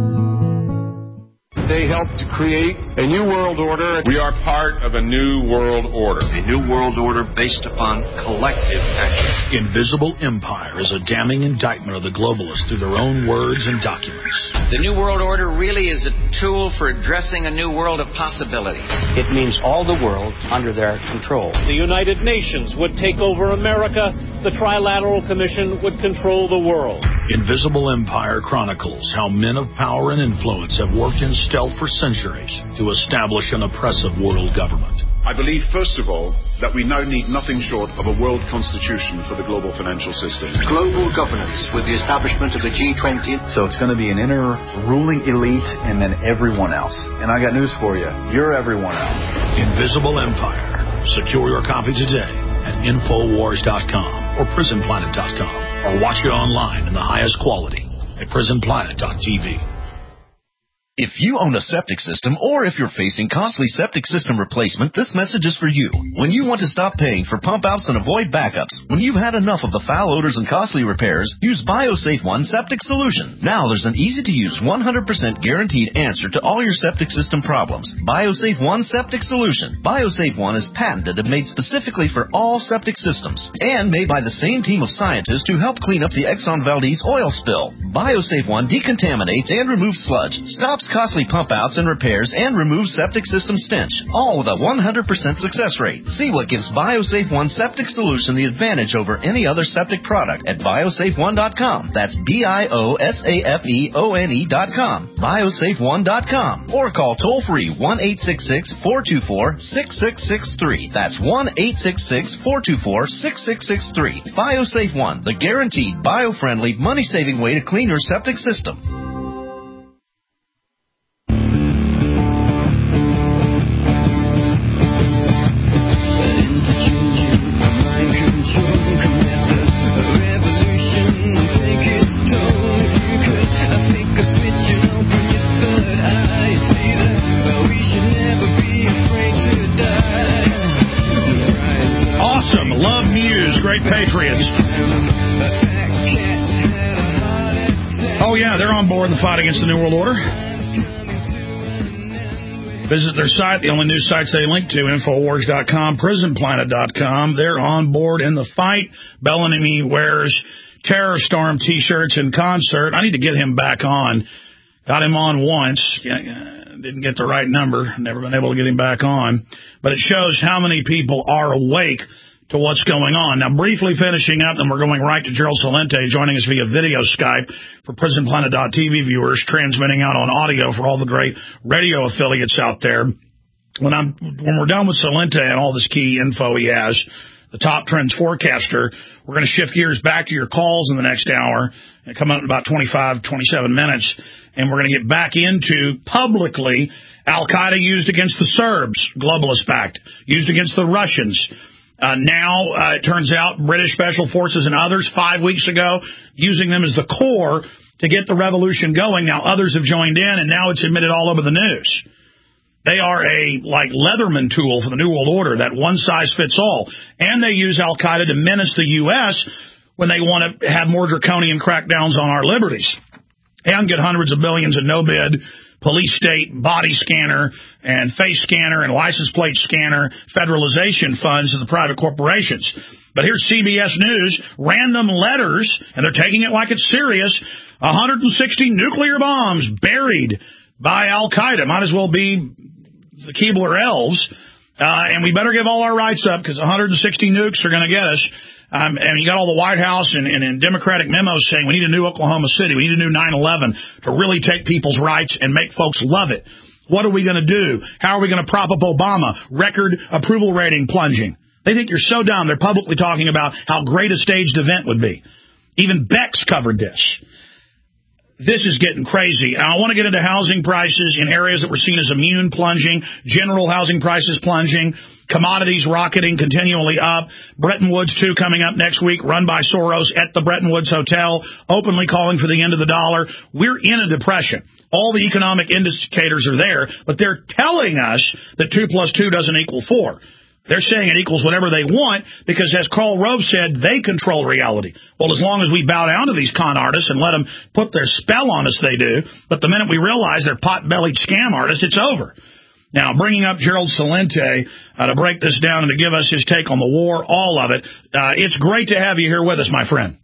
Speaker 7: They helped to create a new world order. We are part of a new world order.
Speaker 17: A new world order based upon collective action.
Speaker 2: Invisible Empire is a damning indictment of the globalists through their own words and documents.
Speaker 18: The new world order really is a tool for addressing a new world of possibilities.
Speaker 9: It means all the world under their control.
Speaker 19: The United Nations would take over America. The Trilateral Commission would control the world.
Speaker 2: Invisible Empire chronicles how men of power and influence have worked in stealth for centuries to establish an oppressive world government.
Speaker 20: I believe, first of all, that we now need nothing short of a world constitution for the global financial system.
Speaker 21: Global governance with the establishment of the G twenty.
Speaker 22: So it's going to be an inner ruling elite and then everyone else. And I got news for you. You're everyone else.
Speaker 2: Invisible Empire. Secure your copy today at infowars dot com or prison planet dot com or watch it online in the highest quality at prison planet dot t v.
Speaker 23: If you own a septic system or if you're facing costly septic system replacement, this message is for you. When you want to stop paying for pump outs and avoid backups, when you've had enough of the foul odors and costly repairs, use BioSafe One Septic Solution. Now there's an easy-to-use one hundred percent guaranteed answer to all your septic system problems. BioSafe One Septic Solution. BioSafe One is patented and made specifically for all septic systems and made by the same team of scientists who helped clean up the Exxon Valdez oil spill. BioSafe One decontaminates and removes sludge, stops costly pump outs and repairs, and removes septic system stench, all with a one hundred percent success rate. See what gives BioSafe One Septic Solution the advantage over any other septic product at biosafe one dot com. That's B I O S A F E O N E dot com. biosafe one dot com. Or call toll-free one eight six six, four two four, six six six three. That's one eight six six, four two four, six six six three. BioSafe One, the guaranteed, bio-friendly, money-saving way to clean your septic system.
Speaker 2: Patriots. Oh, yeah, they're on board in the fight against the New World Order. Visit their site, the only news sites they link to, infowars dot com, prison planet dot com. They're on board in the fight. Bellamy wears Terror Storm T-shirts in concert. I need to get him back on. Got him on once. Didn't get the right number. Never been able to get him back on. But it shows how many people are awake to what's going on. Now, briefly finishing up, then we're going right to Gerald Celente, joining us via video Skype for prison planet dot t v viewers, transmitting out on audio for all the great radio affiliates out there. When I'm when we're done with Celente and all this key info he has, the top trends forecaster, we're going to shift gears back to your calls in the next hour and come out in about twenty-five, twenty-seven minutes, and we're going to get back into publicly Al-Qaeda used against the Serbs, globalist pact, used against the Russians. Uh, now, uh, it turns out British Special Forces and others five weeks ago using them as the core to get the revolution going. Now, others have joined in, and now it's admitted all over the news. They are a, like, Leatherman tool for the New World Order, that one-size-fits-all. And they use al-Qaeda to menace the U S when they want to have more draconian crackdowns on our liberties and get hundreds of billions in no-bid police state body scanner and face scanner and license plate scanner federalization funds to the private corporations. But here's C B S News, random letters, and they're taking it like it's serious, one hundred sixty nuclear bombs buried by al-Qaeda. Might as well be the Keebler elves. Uh, and we better give all our rights up because one hundred sixty nukes are going to get us. Um, and you got all the White House and, and, and Democratic memos saying we need a new Oklahoma City. We need a new nine eleven to really take people's rights and make folks love it. What are we going to do? How are we going to prop up Obama? Record approval rating plunging. They think you're so dumb. They're publicly talking about how great a staged event would be. Even Bex covered this. This is getting crazy. And I want to get into housing prices in areas that were seen as immune plunging, general housing prices plunging, commodities rocketing continually up. Bretton Woods two coming up next week, run by Soros at the Bretton Woods Hotel, openly calling for the end of the dollar. We're in a depression. All the economic indicators are there, but they're telling us that two plus two doesn't equal four. They're saying it equals whatever they want because, as Karl Rove said, they control reality. Well, as long as we bow down to these con artists and let them put their spell on us, they do. But the minute we realize they're pot-bellied scam artists, it's over. Now, bringing up Gerald Celente uh, to break this down and to give us his take on the war, all of it, uh, it's great to have you here with us, my friend.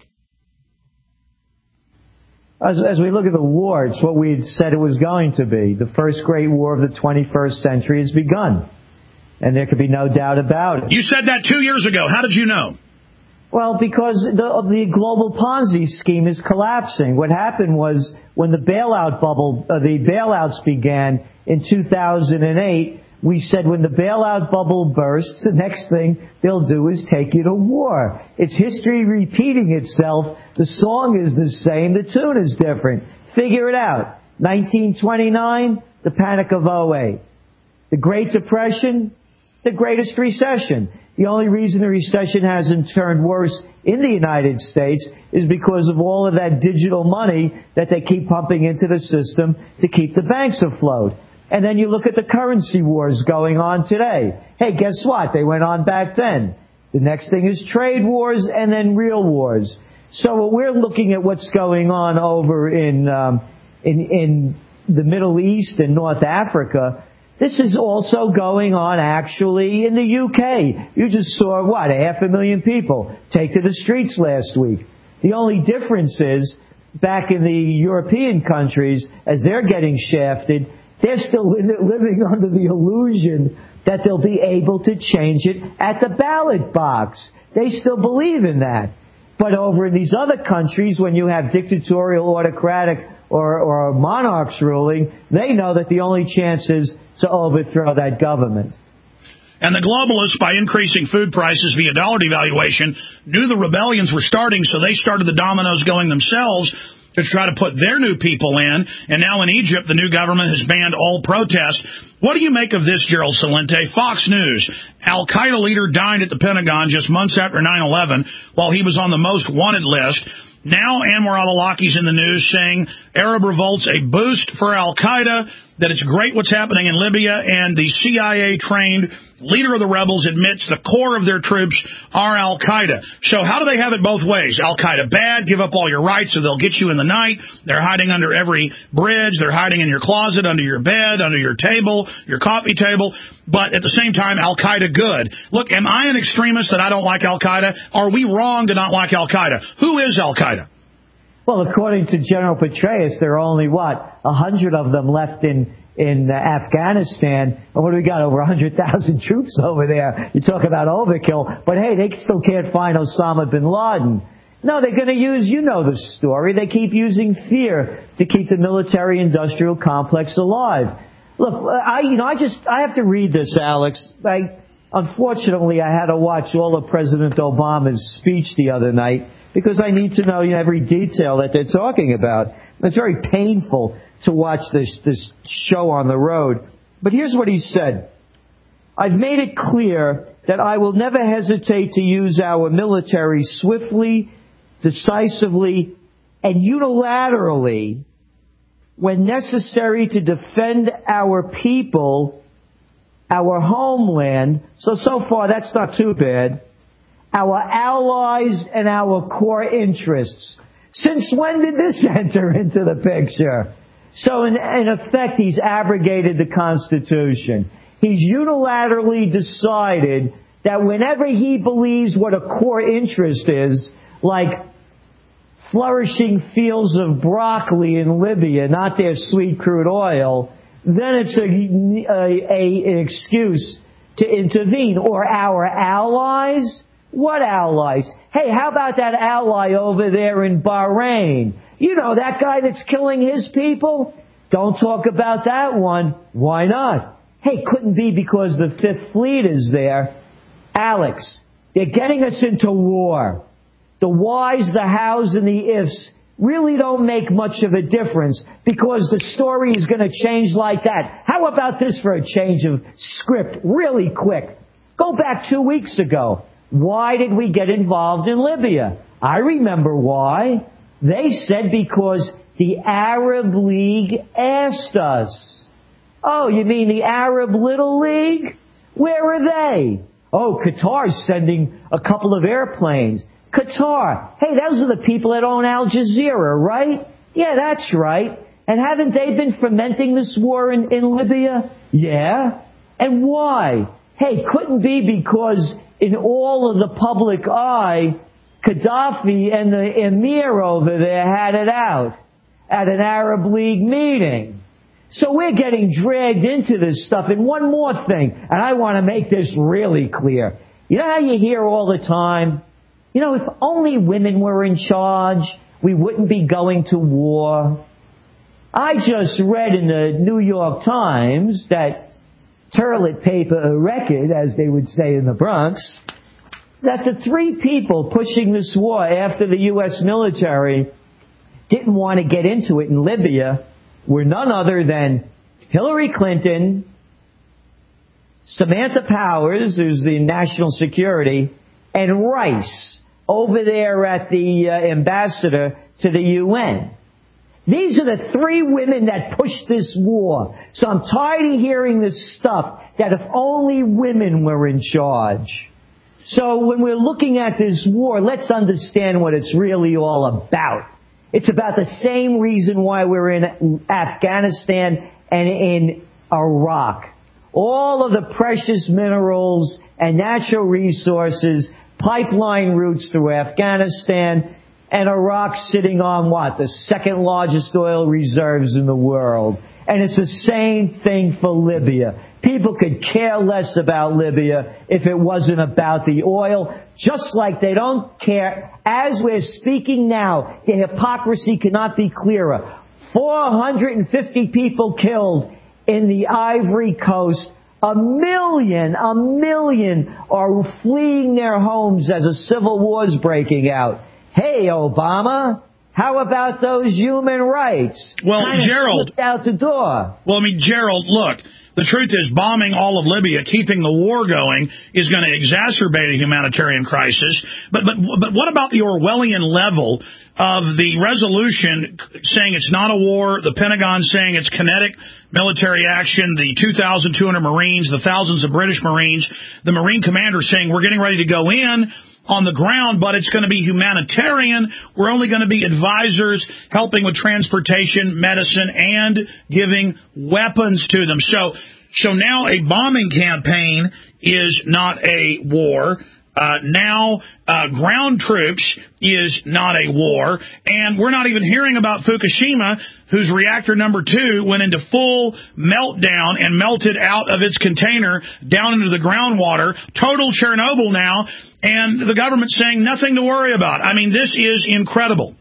Speaker 3: As, as we look at the war, it's what we had said it was going to be. The first great war of the twenty-first century has begun. And there could be no doubt about it.
Speaker 2: You said that two years ago. How did you know?
Speaker 3: Well, because the, the global Ponzi scheme is collapsing. What happened was when the bailout bubble, uh, the bailouts began in two thousand eight, we said when the bailout bubble bursts, the next thing they'll do is take you to war. It's history repeating itself. The song is the same. The tune is different. Figure it out. nineteen twenty-nine, the Panic of oh eight. The Great Depression, the greatest recession. The only reason the recession hasn't turned worse in the United States is because of all of that digital money that they keep pumping into the system to keep the banks afloat. And then you look at the currency wars going on today. Hey, guess what? They went on back then. The next thing is trade wars and then real wars. So we're looking at what's going on over in um, in, in the Middle East and North Africa. This is also going on actually in the U K. You just saw, what, a half a million people take to the streets last week. The only difference is, back in the European countries, as they're getting shafted, they're still living under the illusion that they'll be able to change it at the ballot box. They still believe in that. But over in these other countries, when you have dictatorial, autocratic, or, or monarchs ruling, they know that the only chance is to overthrow that government.
Speaker 2: And the globalists, by increasing food prices via dollar devaluation, knew the rebellions were starting, so they started the dominoes going themselves to try to put their new people in. And now in Egypt, the new government has banned all protest. What do you make of this, Gerald Celente? Fox News. Al-Qaeda leader dined at the Pentagon just months after nine eleven while he was on the most wanted list. Now Anwar al-Awlaki's in the news saying Arab revolt's a boost for al-Qaeda, that it's great what's happening in Libya, and the C I A-trained leader of the rebels admits the core of their troops are al-Qaeda. So how do they have it both ways? Al-Qaeda bad, give up all your rights so they'll get you in the night. They're hiding under every bridge. They're hiding in your closet, under your bed, under your table, your coffee table. But at the same time, al-Qaeda good. Look, am I an extremist that I don't like al-Qaeda? Are we wrong to not like al-Qaeda? Who is al-Qaeda?
Speaker 3: Well, according to General Petraeus, there are only, what, a hundred of them left in, in uh, Afghanistan. And what do we got? Over a hundred thousand troops over there. You talk about overkill. But hey, they still can't find Osama bin Laden. No, they're going to use, you know the story. They keep using fear to keep the military-industrial complex alive. Look, I, you know, I just, I have to read this, Alex. I, unfortunately, I had to watch all of President Obama's speech the other night, because I need to know, you know, every detail that they're talking about. It's very painful to watch this, this show on the road. But here's what he said. I've made it clear that I will never hesitate to use our military swiftly, decisively, and unilaterally when necessary to defend our people our homeland, so, so far that's not too bad, our allies and our core interests. Since when did this enter into the picture? So in, in effect, he's abrogated the Constitution. He's unilaterally decided that whenever he believes what a core interest is, like flourishing fields of broccoli in Libya, not their sweet crude oil, then it's a, a, a, an excuse to intervene. Or our allies? What allies? Hey, how about that ally over there in Bahrain? You know, that guy that's killing his people? Don't talk about that one. Why not? Hey, couldn't be because the Fifth Fleet is there. Alex, they're getting us into war. The whys, the hows, and the ifs really don't make much of a difference because the story is going to change like that. How about this for a change of script really quick? Go back two weeks ago. Why did we get involved in Libya? I remember why. They said because the Arab League asked us. Oh, you mean the Arab Little League? Where are they? Oh, Qatar's sending a couple of airplanes. Qatar. Hey, those are the people that own Al Jazeera, right? Yeah, that's right. And haven't they been fomenting this war in, in Libya? Yeah. And why? Hey, couldn't be because in all of the public eye, Gaddafi and the emir over there had it out at an Arab League meeting. So we're getting dragged into this stuff. And one more thing, and I want to make this really clear. You know how you hear all the time, you know, if only women were in charge, we wouldn't be going to war. I just read in the New York Times that toilet paper a record, as they would say in the Bronx, that the three people pushing this war after the U S military didn't want to get into it in Libya were none other than Hillary Clinton, Samantha Powers, who's the national security, and Rice, over there at the uh, ambassador to the U N. These are the three women that pushed this war. So I'm tired of hearing this stuff that if only women were in charge. So when we're looking at this war, let's understand what it's really all about. It's about the same reason why we're in Afghanistan and in Iraq. All of the precious minerals and natural resources, pipeline routes through Afghanistan, and Iraq sitting on what? The second largest oil reserves in the world. And it's the same thing for Libya. People could care less about Libya if it wasn't about the oil, just like they don't care. As we're speaking now, the hypocrisy cannot be clearer. four hundred fifty people killed in the Ivory Coast. A million, a million are fleeing their homes as a civil war's breaking out. Hey, Obama, how about those human rights?
Speaker 2: Well,
Speaker 3: Kinda
Speaker 2: Gerald.
Speaker 3: slipped out the door.
Speaker 2: Well, I mean, Gerald, look. The truth is, bombing all of Libya, keeping the war going, is going to exacerbate a humanitarian crisis. But but but what about the Orwellian level of the resolution saying it's not a war, the Pentagon saying it's kinetic military action, the two thousand two hundred Marines, the thousands of British Marines, the Marine commander saying we're getting ready to go in on the ground, but it's going to be humanitarian. We're only going to be advisors, helping with transportation, medicine, and giving weapons to them. So, so now a bombing campaign is not a war. Uh, now, uh, ground troops is not a war, and we're not even hearing about Fukushima, whose reactor number two went into full meltdown and melted out of its container down into the groundwater. Total Chernobyl now, and the government's saying nothing to worry about. I mean, this is incredible.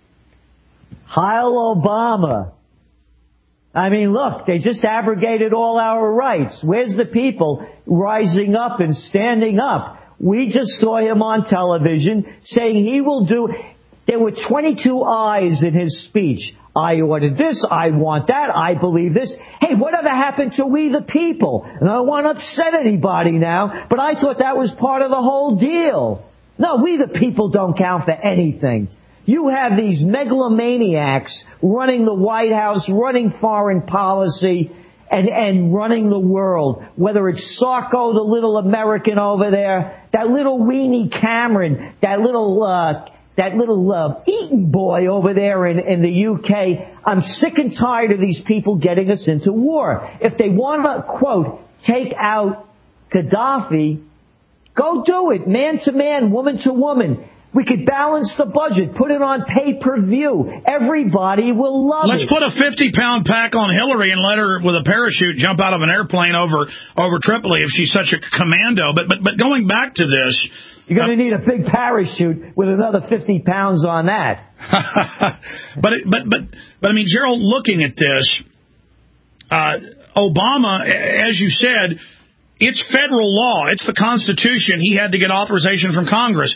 Speaker 3: Heil Obama. I mean, look, they just abrogated all our rights. Where's the people rising up and standing up? We just saw him on television saying he will do... There were twenty-two ayes in his speech. I ordered this, I want that, I believe this. Hey, whatever happened to we the people? And I don't want to upset anybody now, but I thought that was part of the whole deal. No, we the people don't count for anything. You have these megalomaniacs running the White House, running foreign policy, and, and running the world, whether it's Sarko, the little American over there, that little weenie Cameron, that little, uh, that little, uh, Eaton boy over there in, in the U K. I'm sick and tired of these people getting us into war. If they want to, quote, take out Gaddafi, go do it, man to man, woman to woman. We could balance the budget, put it on pay-per-view. Everybody will love
Speaker 2: Let's
Speaker 3: it.
Speaker 2: Let's put a fifty-pound pack on Hillary and let her, with a parachute, jump out of an airplane over over Tripoli if she's such a commando. But but but going back to this,
Speaker 3: you're going to uh, need a big parachute with another fifty pounds on that.
Speaker 2: but it, but but but I mean, Gerald, looking at this, uh, Obama, as you said, it's federal law. It's the Constitution. He had to get authorization from Congress.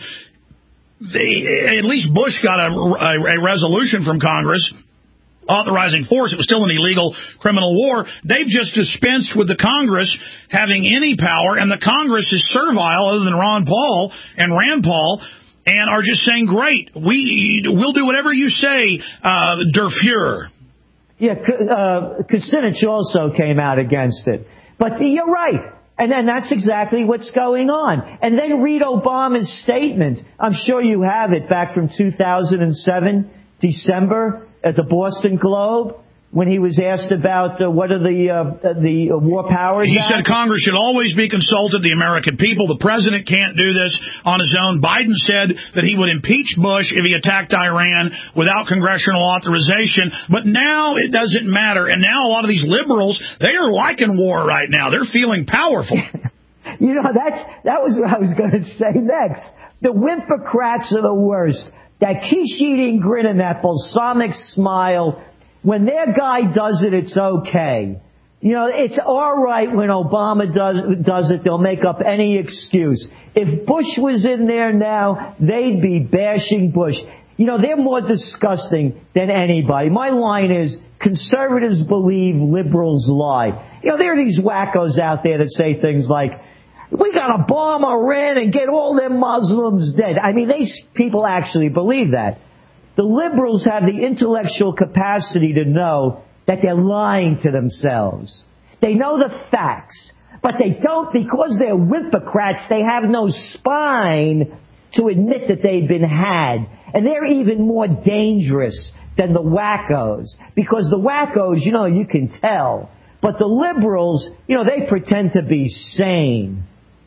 Speaker 2: They, at least Bush got a, a, a resolution from Congress authorizing force. It was still an illegal criminal war. They've just dispensed with the Congress having any power, and the Congress is servile, other than Ron Paul and Rand Paul, and are just saying, great, we, we'll do whatever you say, uh, Der Fuhrer.
Speaker 3: Yeah, uh, Kucinich also came out against it. But you're right. And then that's exactly what's going on. And then read Obama's statement. I'm sure you have it, back from two thousand seven, December, at the Boston Globe, when he was asked about uh, what are the uh, the War Powers
Speaker 2: He
Speaker 3: Act.
Speaker 2: said Congress should always be consulted, the American people. The president can't do this on his own. Biden said that he would impeach Bush if he attacked Iran without congressional authorization. But now it doesn't matter. And now a lot of these liberals, they are liking war right now. They're feeling powerful.
Speaker 3: You know, that's, that was what I was going to say next. The Whimpercrats are the worst. That quiche-eating grin and that balsamic smile. When their guy does it, it's okay. You know, it's all right when Obama does does it. They'll make up any excuse. If Bush was in there now, they'd be bashing Bush. You know, they're more disgusting than anybody. My line is, conservatives believe, liberals lie. You know, there are these wackos out there that say things like, we got to bomb Iran and get all them Muslims dead. I mean, they people actually believe that. The liberals have the intellectual capacity to know that they're lying to themselves. They know the facts, but they don't, because they're Whimpercrats, they have no spine to admit that they've been had. And they're even more dangerous than the wackos, because the wackos, you know, you can tell. But the liberals, you know, they pretend to be sane.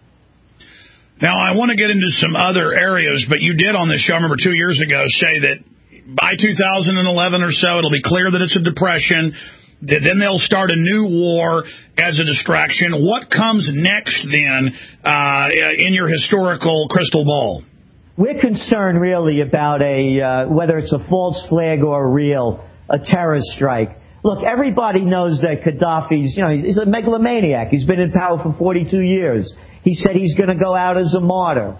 Speaker 2: Now, I want to get into some other areas, but you did on this show, I remember two years ago, say that by two thousand eleven or so, it'll be clear that it's a depression. Then they'll start a new war as a distraction. What comes next, then, uh, in your historical crystal ball?
Speaker 3: We're concerned, really, about a uh, whether it's a false flag or real, a terrorist strike. Look, everybody knows that Gaddafi's, you know, he's a megalomaniac. He's been in power for forty-two years. He said he's going to go out as a martyr.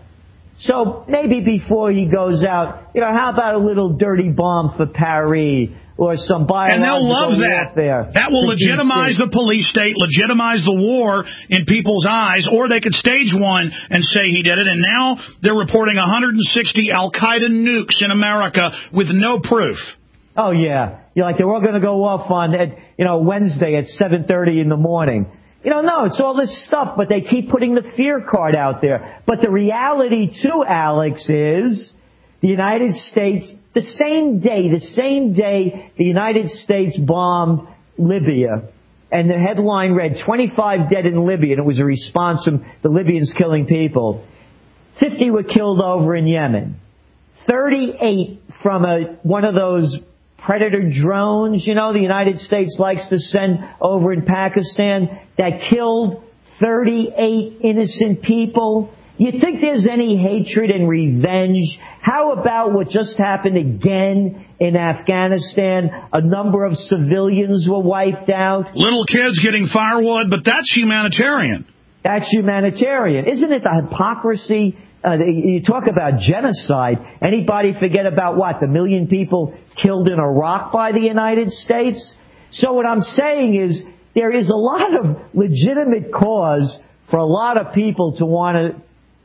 Speaker 3: So maybe before he goes out, you know, how about a little dirty bomb for Paris or some biological
Speaker 2: And they'll love that.
Speaker 3: warfare?
Speaker 2: That will legitimize the police state, legitimize the war in people's eyes, or they could stage one and say he did it. And now they're reporting one hundred sixty Al-Qaeda nukes in America with no proof.
Speaker 3: Oh, yeah. You're like, they're all going to go off on, you know, Wednesday at seven thirty in the morning. You know, no, it's all this stuff, but they keep putting the fear card out there. But the reality, too, Alex, is the United States, the same day, the same day the United States bombed Libya, and the headline read, twenty-five dead in Libya, and it was a response from the Libyans killing people. fifty were killed over in Yemen. thirty-eight from a one of those Predator drones, you know, the United States likes to send over in Pakistan, that killed thirty-eight innocent people. You think there's any hatred and revenge? How about what just happened again in Afghanistan? A number of civilians were wiped out.
Speaker 2: Little kids getting firewood, but that's humanitarian.
Speaker 3: That's humanitarian. Isn't it the hypocrisy? Uh, you talk about genocide. Anybody forget about what? The million people killed in Iraq by the United States? So what I'm saying is there is a lot of legitimate cause for a lot of people to want to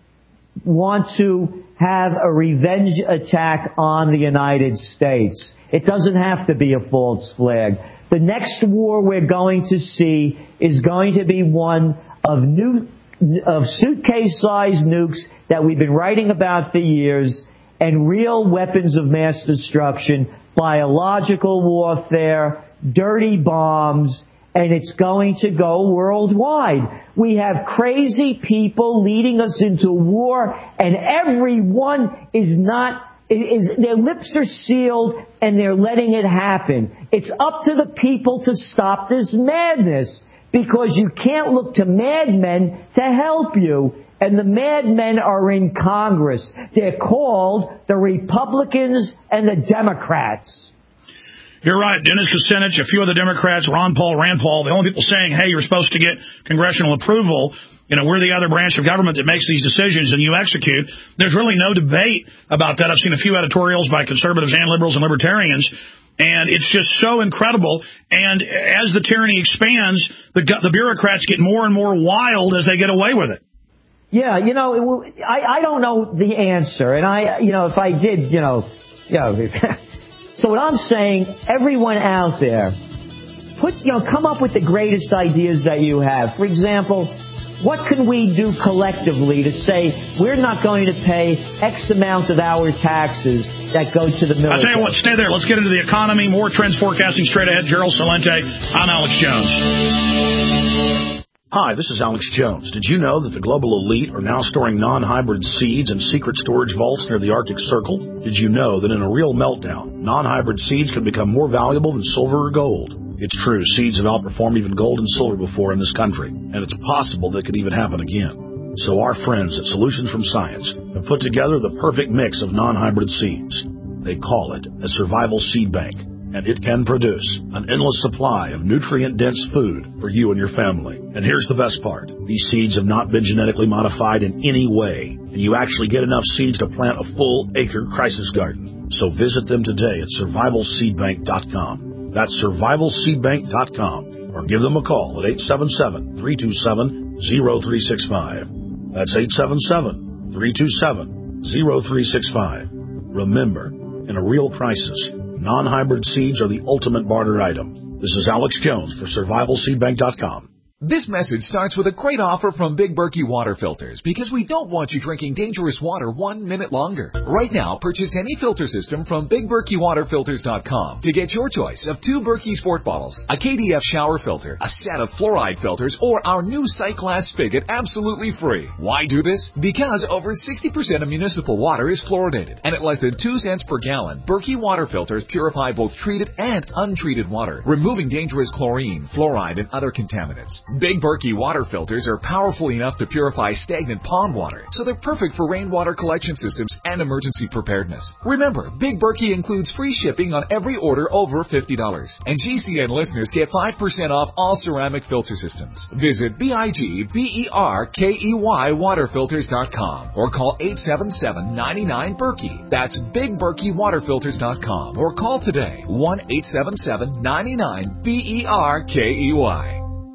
Speaker 3: want to have a revenge attack on the United States. It doesn't have to be a false flag. The next war we're going to see is going to be one of new, of suitcase-sized nukes that we've been writing about for years, and real weapons of mass destruction, biological warfare, dirty bombs, and it's going to go worldwide. We have crazy people leading us into war, and everyone is not, is, their lips are sealed, and they're letting it happen. It's up to the people to stop this madness, because you can't look to madmen to help you. And the madmen are in Congress. They're called the Republicans and the Democrats.
Speaker 2: You're right. Dennis Kucinich, a few of the Democrats, Ron Paul, Rand Paul, the only people saying, hey, you're supposed to get congressional approval. You know, we're the other branch of government that makes these decisions and you execute. There's really no debate about that. I've seen a few editorials by conservatives and liberals and libertarians. And it's just so incredible. And as the tyranny expands, the, the bureaucrats get more and more wild as they get away with it.
Speaker 3: Yeah, you know, I, I don't know the answer. And I, you know, if I did, you know, you know. So what I'm saying, everyone out there, put, you know, come up with the greatest ideas that you have. For example, what can we do collectively to say we're not going to pay X amount of our taxes that go to the military?
Speaker 2: I'll tell you what, stay there. Let's get into the economy. More trends forecasting straight ahead. Gerald Celente. I'm Alex Jones.
Speaker 4: Hi, this is Alex Jones. Did you know that the global elite are now storing non-hybrid seeds in secret storage vaults near the Arctic Circle? Did you know that in a real meltdown, non-hybrid seeds could become more valuable than silver or gold? It's true, seeds have outperformed even gold and silver before in this country, and it's possible that could even happen again. So our friends at Solutions from Science have put together the perfect mix of non-hybrid seeds. They call it a survival seed bank, and it can produce an endless supply of nutrient-dense food for you and your family. And here's the best part. These seeds have not been genetically modified in any way, and you actually get enough seeds to plant a full-acre crisis garden. So visit them today at survival seed bank dot com. That's survival seed bank dot com, or give them a call at eight seven seven, three two seven, zero three six five. That's eight seven seven, three two seven, zero three six five. Remember, in a real crisis, non-hybrid seeds are the ultimate barter item. This is Alex Jones for survival seed bank dot com.
Speaker 5: This message starts with a great offer from Big Berkey Water Filters, because we don't want you drinking dangerous water one minute longer. Right now, purchase any filter system from Big Berkey Water Filters dot com to get your choice of two Berkey Sport bottles, a K D F shower filter, a set of fluoride filters, or our new sight glass spigot absolutely free. Why do this? Because over sixty percent of municipal water is fluoridated, and at less than two cents per gallon, Berkey Water Filters purify both treated and untreated water, removing dangerous chlorine, fluoride, and other contaminants. Big Berkey water filters are powerful enough to purify stagnant pond water, so they're perfect for rainwater collection systems and emergency preparedness. Remember, Big Berkey includes free shipping on every order over fifty dollars. And G C N listeners get five percent off all ceramic filter systems. Visit B I G B E R K E Y water filters dot com or call eight seven seven, nine nine, Berkey. That's Big Berkey water filters dot com or call today one eight seven seven, nine nine, B E R K E Y.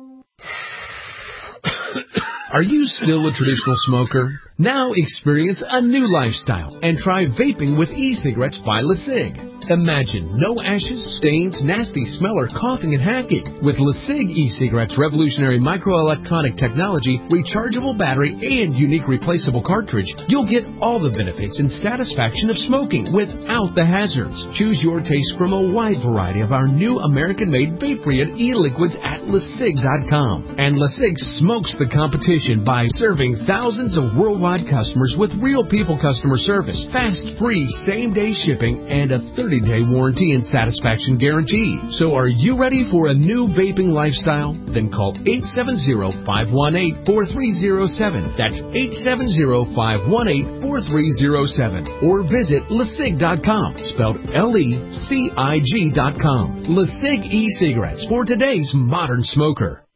Speaker 6: Are you still a traditional smoker? Now experience a new lifestyle and try vaping with e-cigarettes by LeSig. Imagine no ashes, stains, nasty smell, or coughing and hacking. With LeSig e-cigarettes' revolutionary microelectronic technology, rechargeable battery, and unique replaceable cartridge, you'll get all the benefits and satisfaction of smoking without the hazards. Choose your taste from a wide variety of our new American-made vape-free e-liquids at LeSig dot com. And LeSig smokes the competition by serving thousands of worldwide customers with real people customer service, fast, free, same-day shipping, and a thirty-day warranty and satisfaction guarantee. So are you ready for a new vaping lifestyle? Then call eight seven zero, five one eight, four three zero seven. That's eight seven zero, five one eight, four three zero seven. Or visit LeSig dot com, spelled L E C I G dot com. LeSig e-cigarettes for today's modern smoker.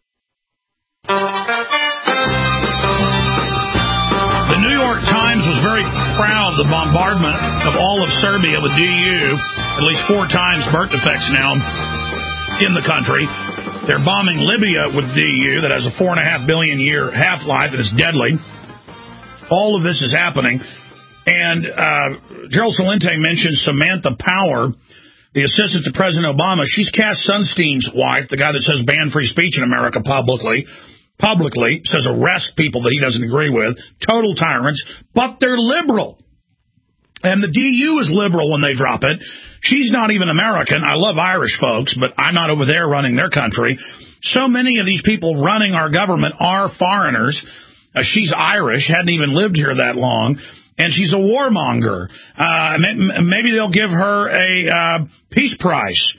Speaker 2: The New York Times was very proud of the bombardment of all of Serbia with D U. At least four times birth defects now in the country. They're bombing Libya with D U that has a four and a half billion year half-life that is deadly. All of this is happening. And uh, Gerald Celente mentioned Samantha Power, the assistant to President Obama, she's Cass Sunstein's wife, the guy that says ban free speech in America publicly. Publicly says arrest people that he doesn't agree with. Total tyrants, but they're liberal. And the D U is liberal when they drop it. She's not even American. I love Irish folks, but I'm not over there running their country. So many of these people running our government are foreigners. Uh, she's Irish, hadn't even lived here that long, and she's a warmonger. Uh, maybe they'll give her a uh, peace prize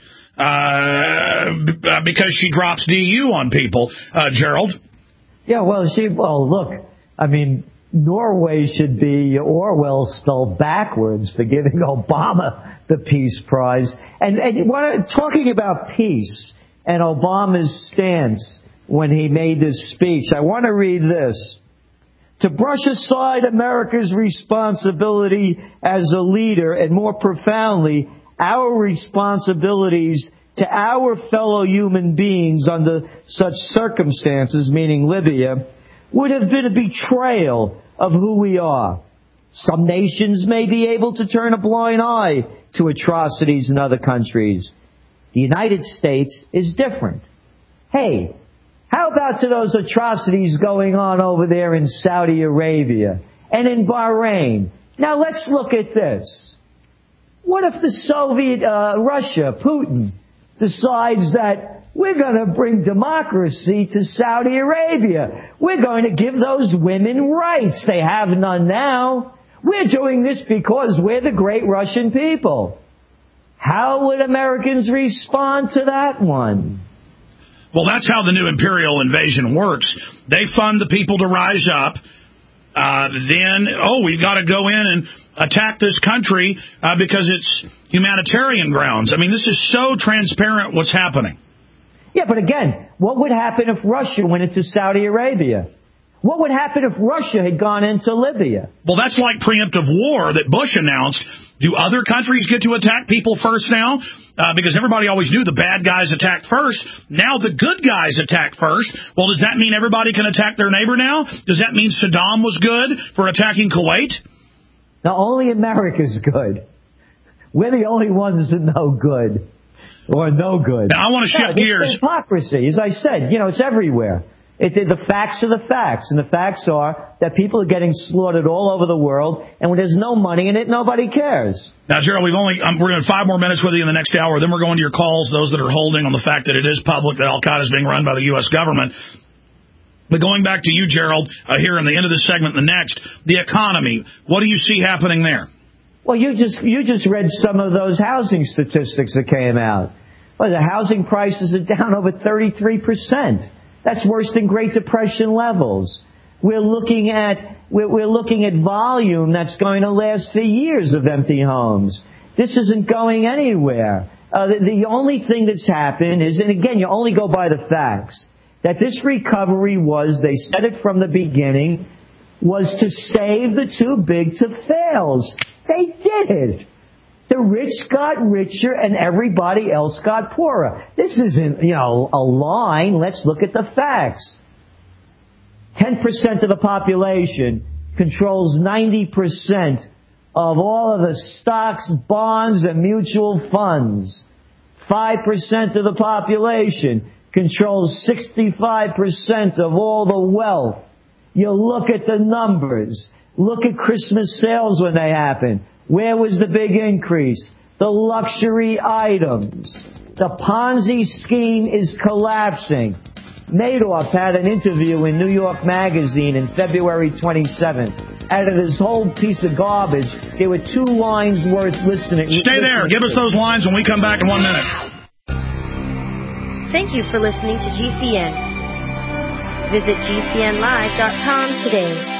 Speaker 2: uh, because she drops D U on people. Uh, Gerald?
Speaker 3: Yeah, well, she, well, look, I mean, Norway should be Orwell spelled backwards for giving Obama the Peace Prize. And, and what, talking about peace and Obama's stance when he made this speech, I want to read this. To brush aside America's responsibility as a leader and more profoundly, our responsibilities to our fellow human beings under such circumstances, meaning Libya, would have been a betrayal of who we are. Some nations may be able to turn a blind eye to atrocities in other countries. The United States is different. Hey, how about to those atrocities going on over there in Saudi Arabia and in Bahrain? Now let's look at this. What if the Soviet, uh, Russia, Putin, decides that we're going to bring democracy to Saudi Arabia. We're going to give those women rights. They have none now. We're doing this because we're the great Russian people. How would Americans respond to that one?
Speaker 2: Well, that's how the new imperial invasion works. They fund the people to rise up. Uh, then, oh, we've got to go in and attack this country uh, because it's humanitarian grounds. I mean, this is so transparent what's happening.
Speaker 3: Yeah, but again, what would happen if Russia went into Saudi Arabia? What would happen if Russia had gone into Libya?
Speaker 2: Well, that's like preemptive war that Bush announced. Do other countries get to attack people first now? Uh, because everybody always knew the bad guys attacked first. Now the good guys attack first. Well, does that mean everybody can attack their neighbor now? Does that mean Saddam was good for attacking Kuwait?
Speaker 3: Now, only America's good. We're the only ones that know good. Or no good.
Speaker 2: Now, I want to shift
Speaker 3: no,
Speaker 2: gears.
Speaker 3: It's hypocrisy. As I said, you know, it's everywhere. It, it, the facts are the facts. And the facts are that people are getting slaughtered all over the world. And when there's no money in it, nobody cares.
Speaker 2: Now, Gerald, we've only, um, we're going to have five more minutes with you in the next hour. Then we're going to your calls, those that are holding on the fact that it is public, that Al-Qaeda is being run by the U S government. But going back to you, Gerald, uh, here in the end of this segment, the next, the economy. What do you see happening there?
Speaker 3: Well, you just you just read some of those housing statistics that came out. Well, the housing prices are down over thirty-three percent. That's worse than Great Depression levels. We're looking at we're, we're looking at volume that's going to last for years of empty homes. This isn't going anywhere. Uh, the, the only thing that's happened is, and again, you only go by the facts, that this recovery was, they said it from the beginning, was to save the too big to fails. They did it. The rich got richer and everybody else got poorer. This isn't, you know, a line. Let's look at the facts. ten percent of the population controls ninety percent of all of the stocks, bonds, and mutual funds. five percent of the population controls sixty-five percent of all the wealth. You look at the numbers. Look at Christmas sales when they happen. Where was the big increase? The luxury items. The Ponzi scheme is collapsing. Madoff had an interview in New York Magazine in February twenty-seventh. Out of this whole piece of garbage, there were two lines worth listening.
Speaker 2: Stay there. Give us those lines when we come back in one minute.
Speaker 8: Thank you for listening to G C N. Visit G C N live dot com today.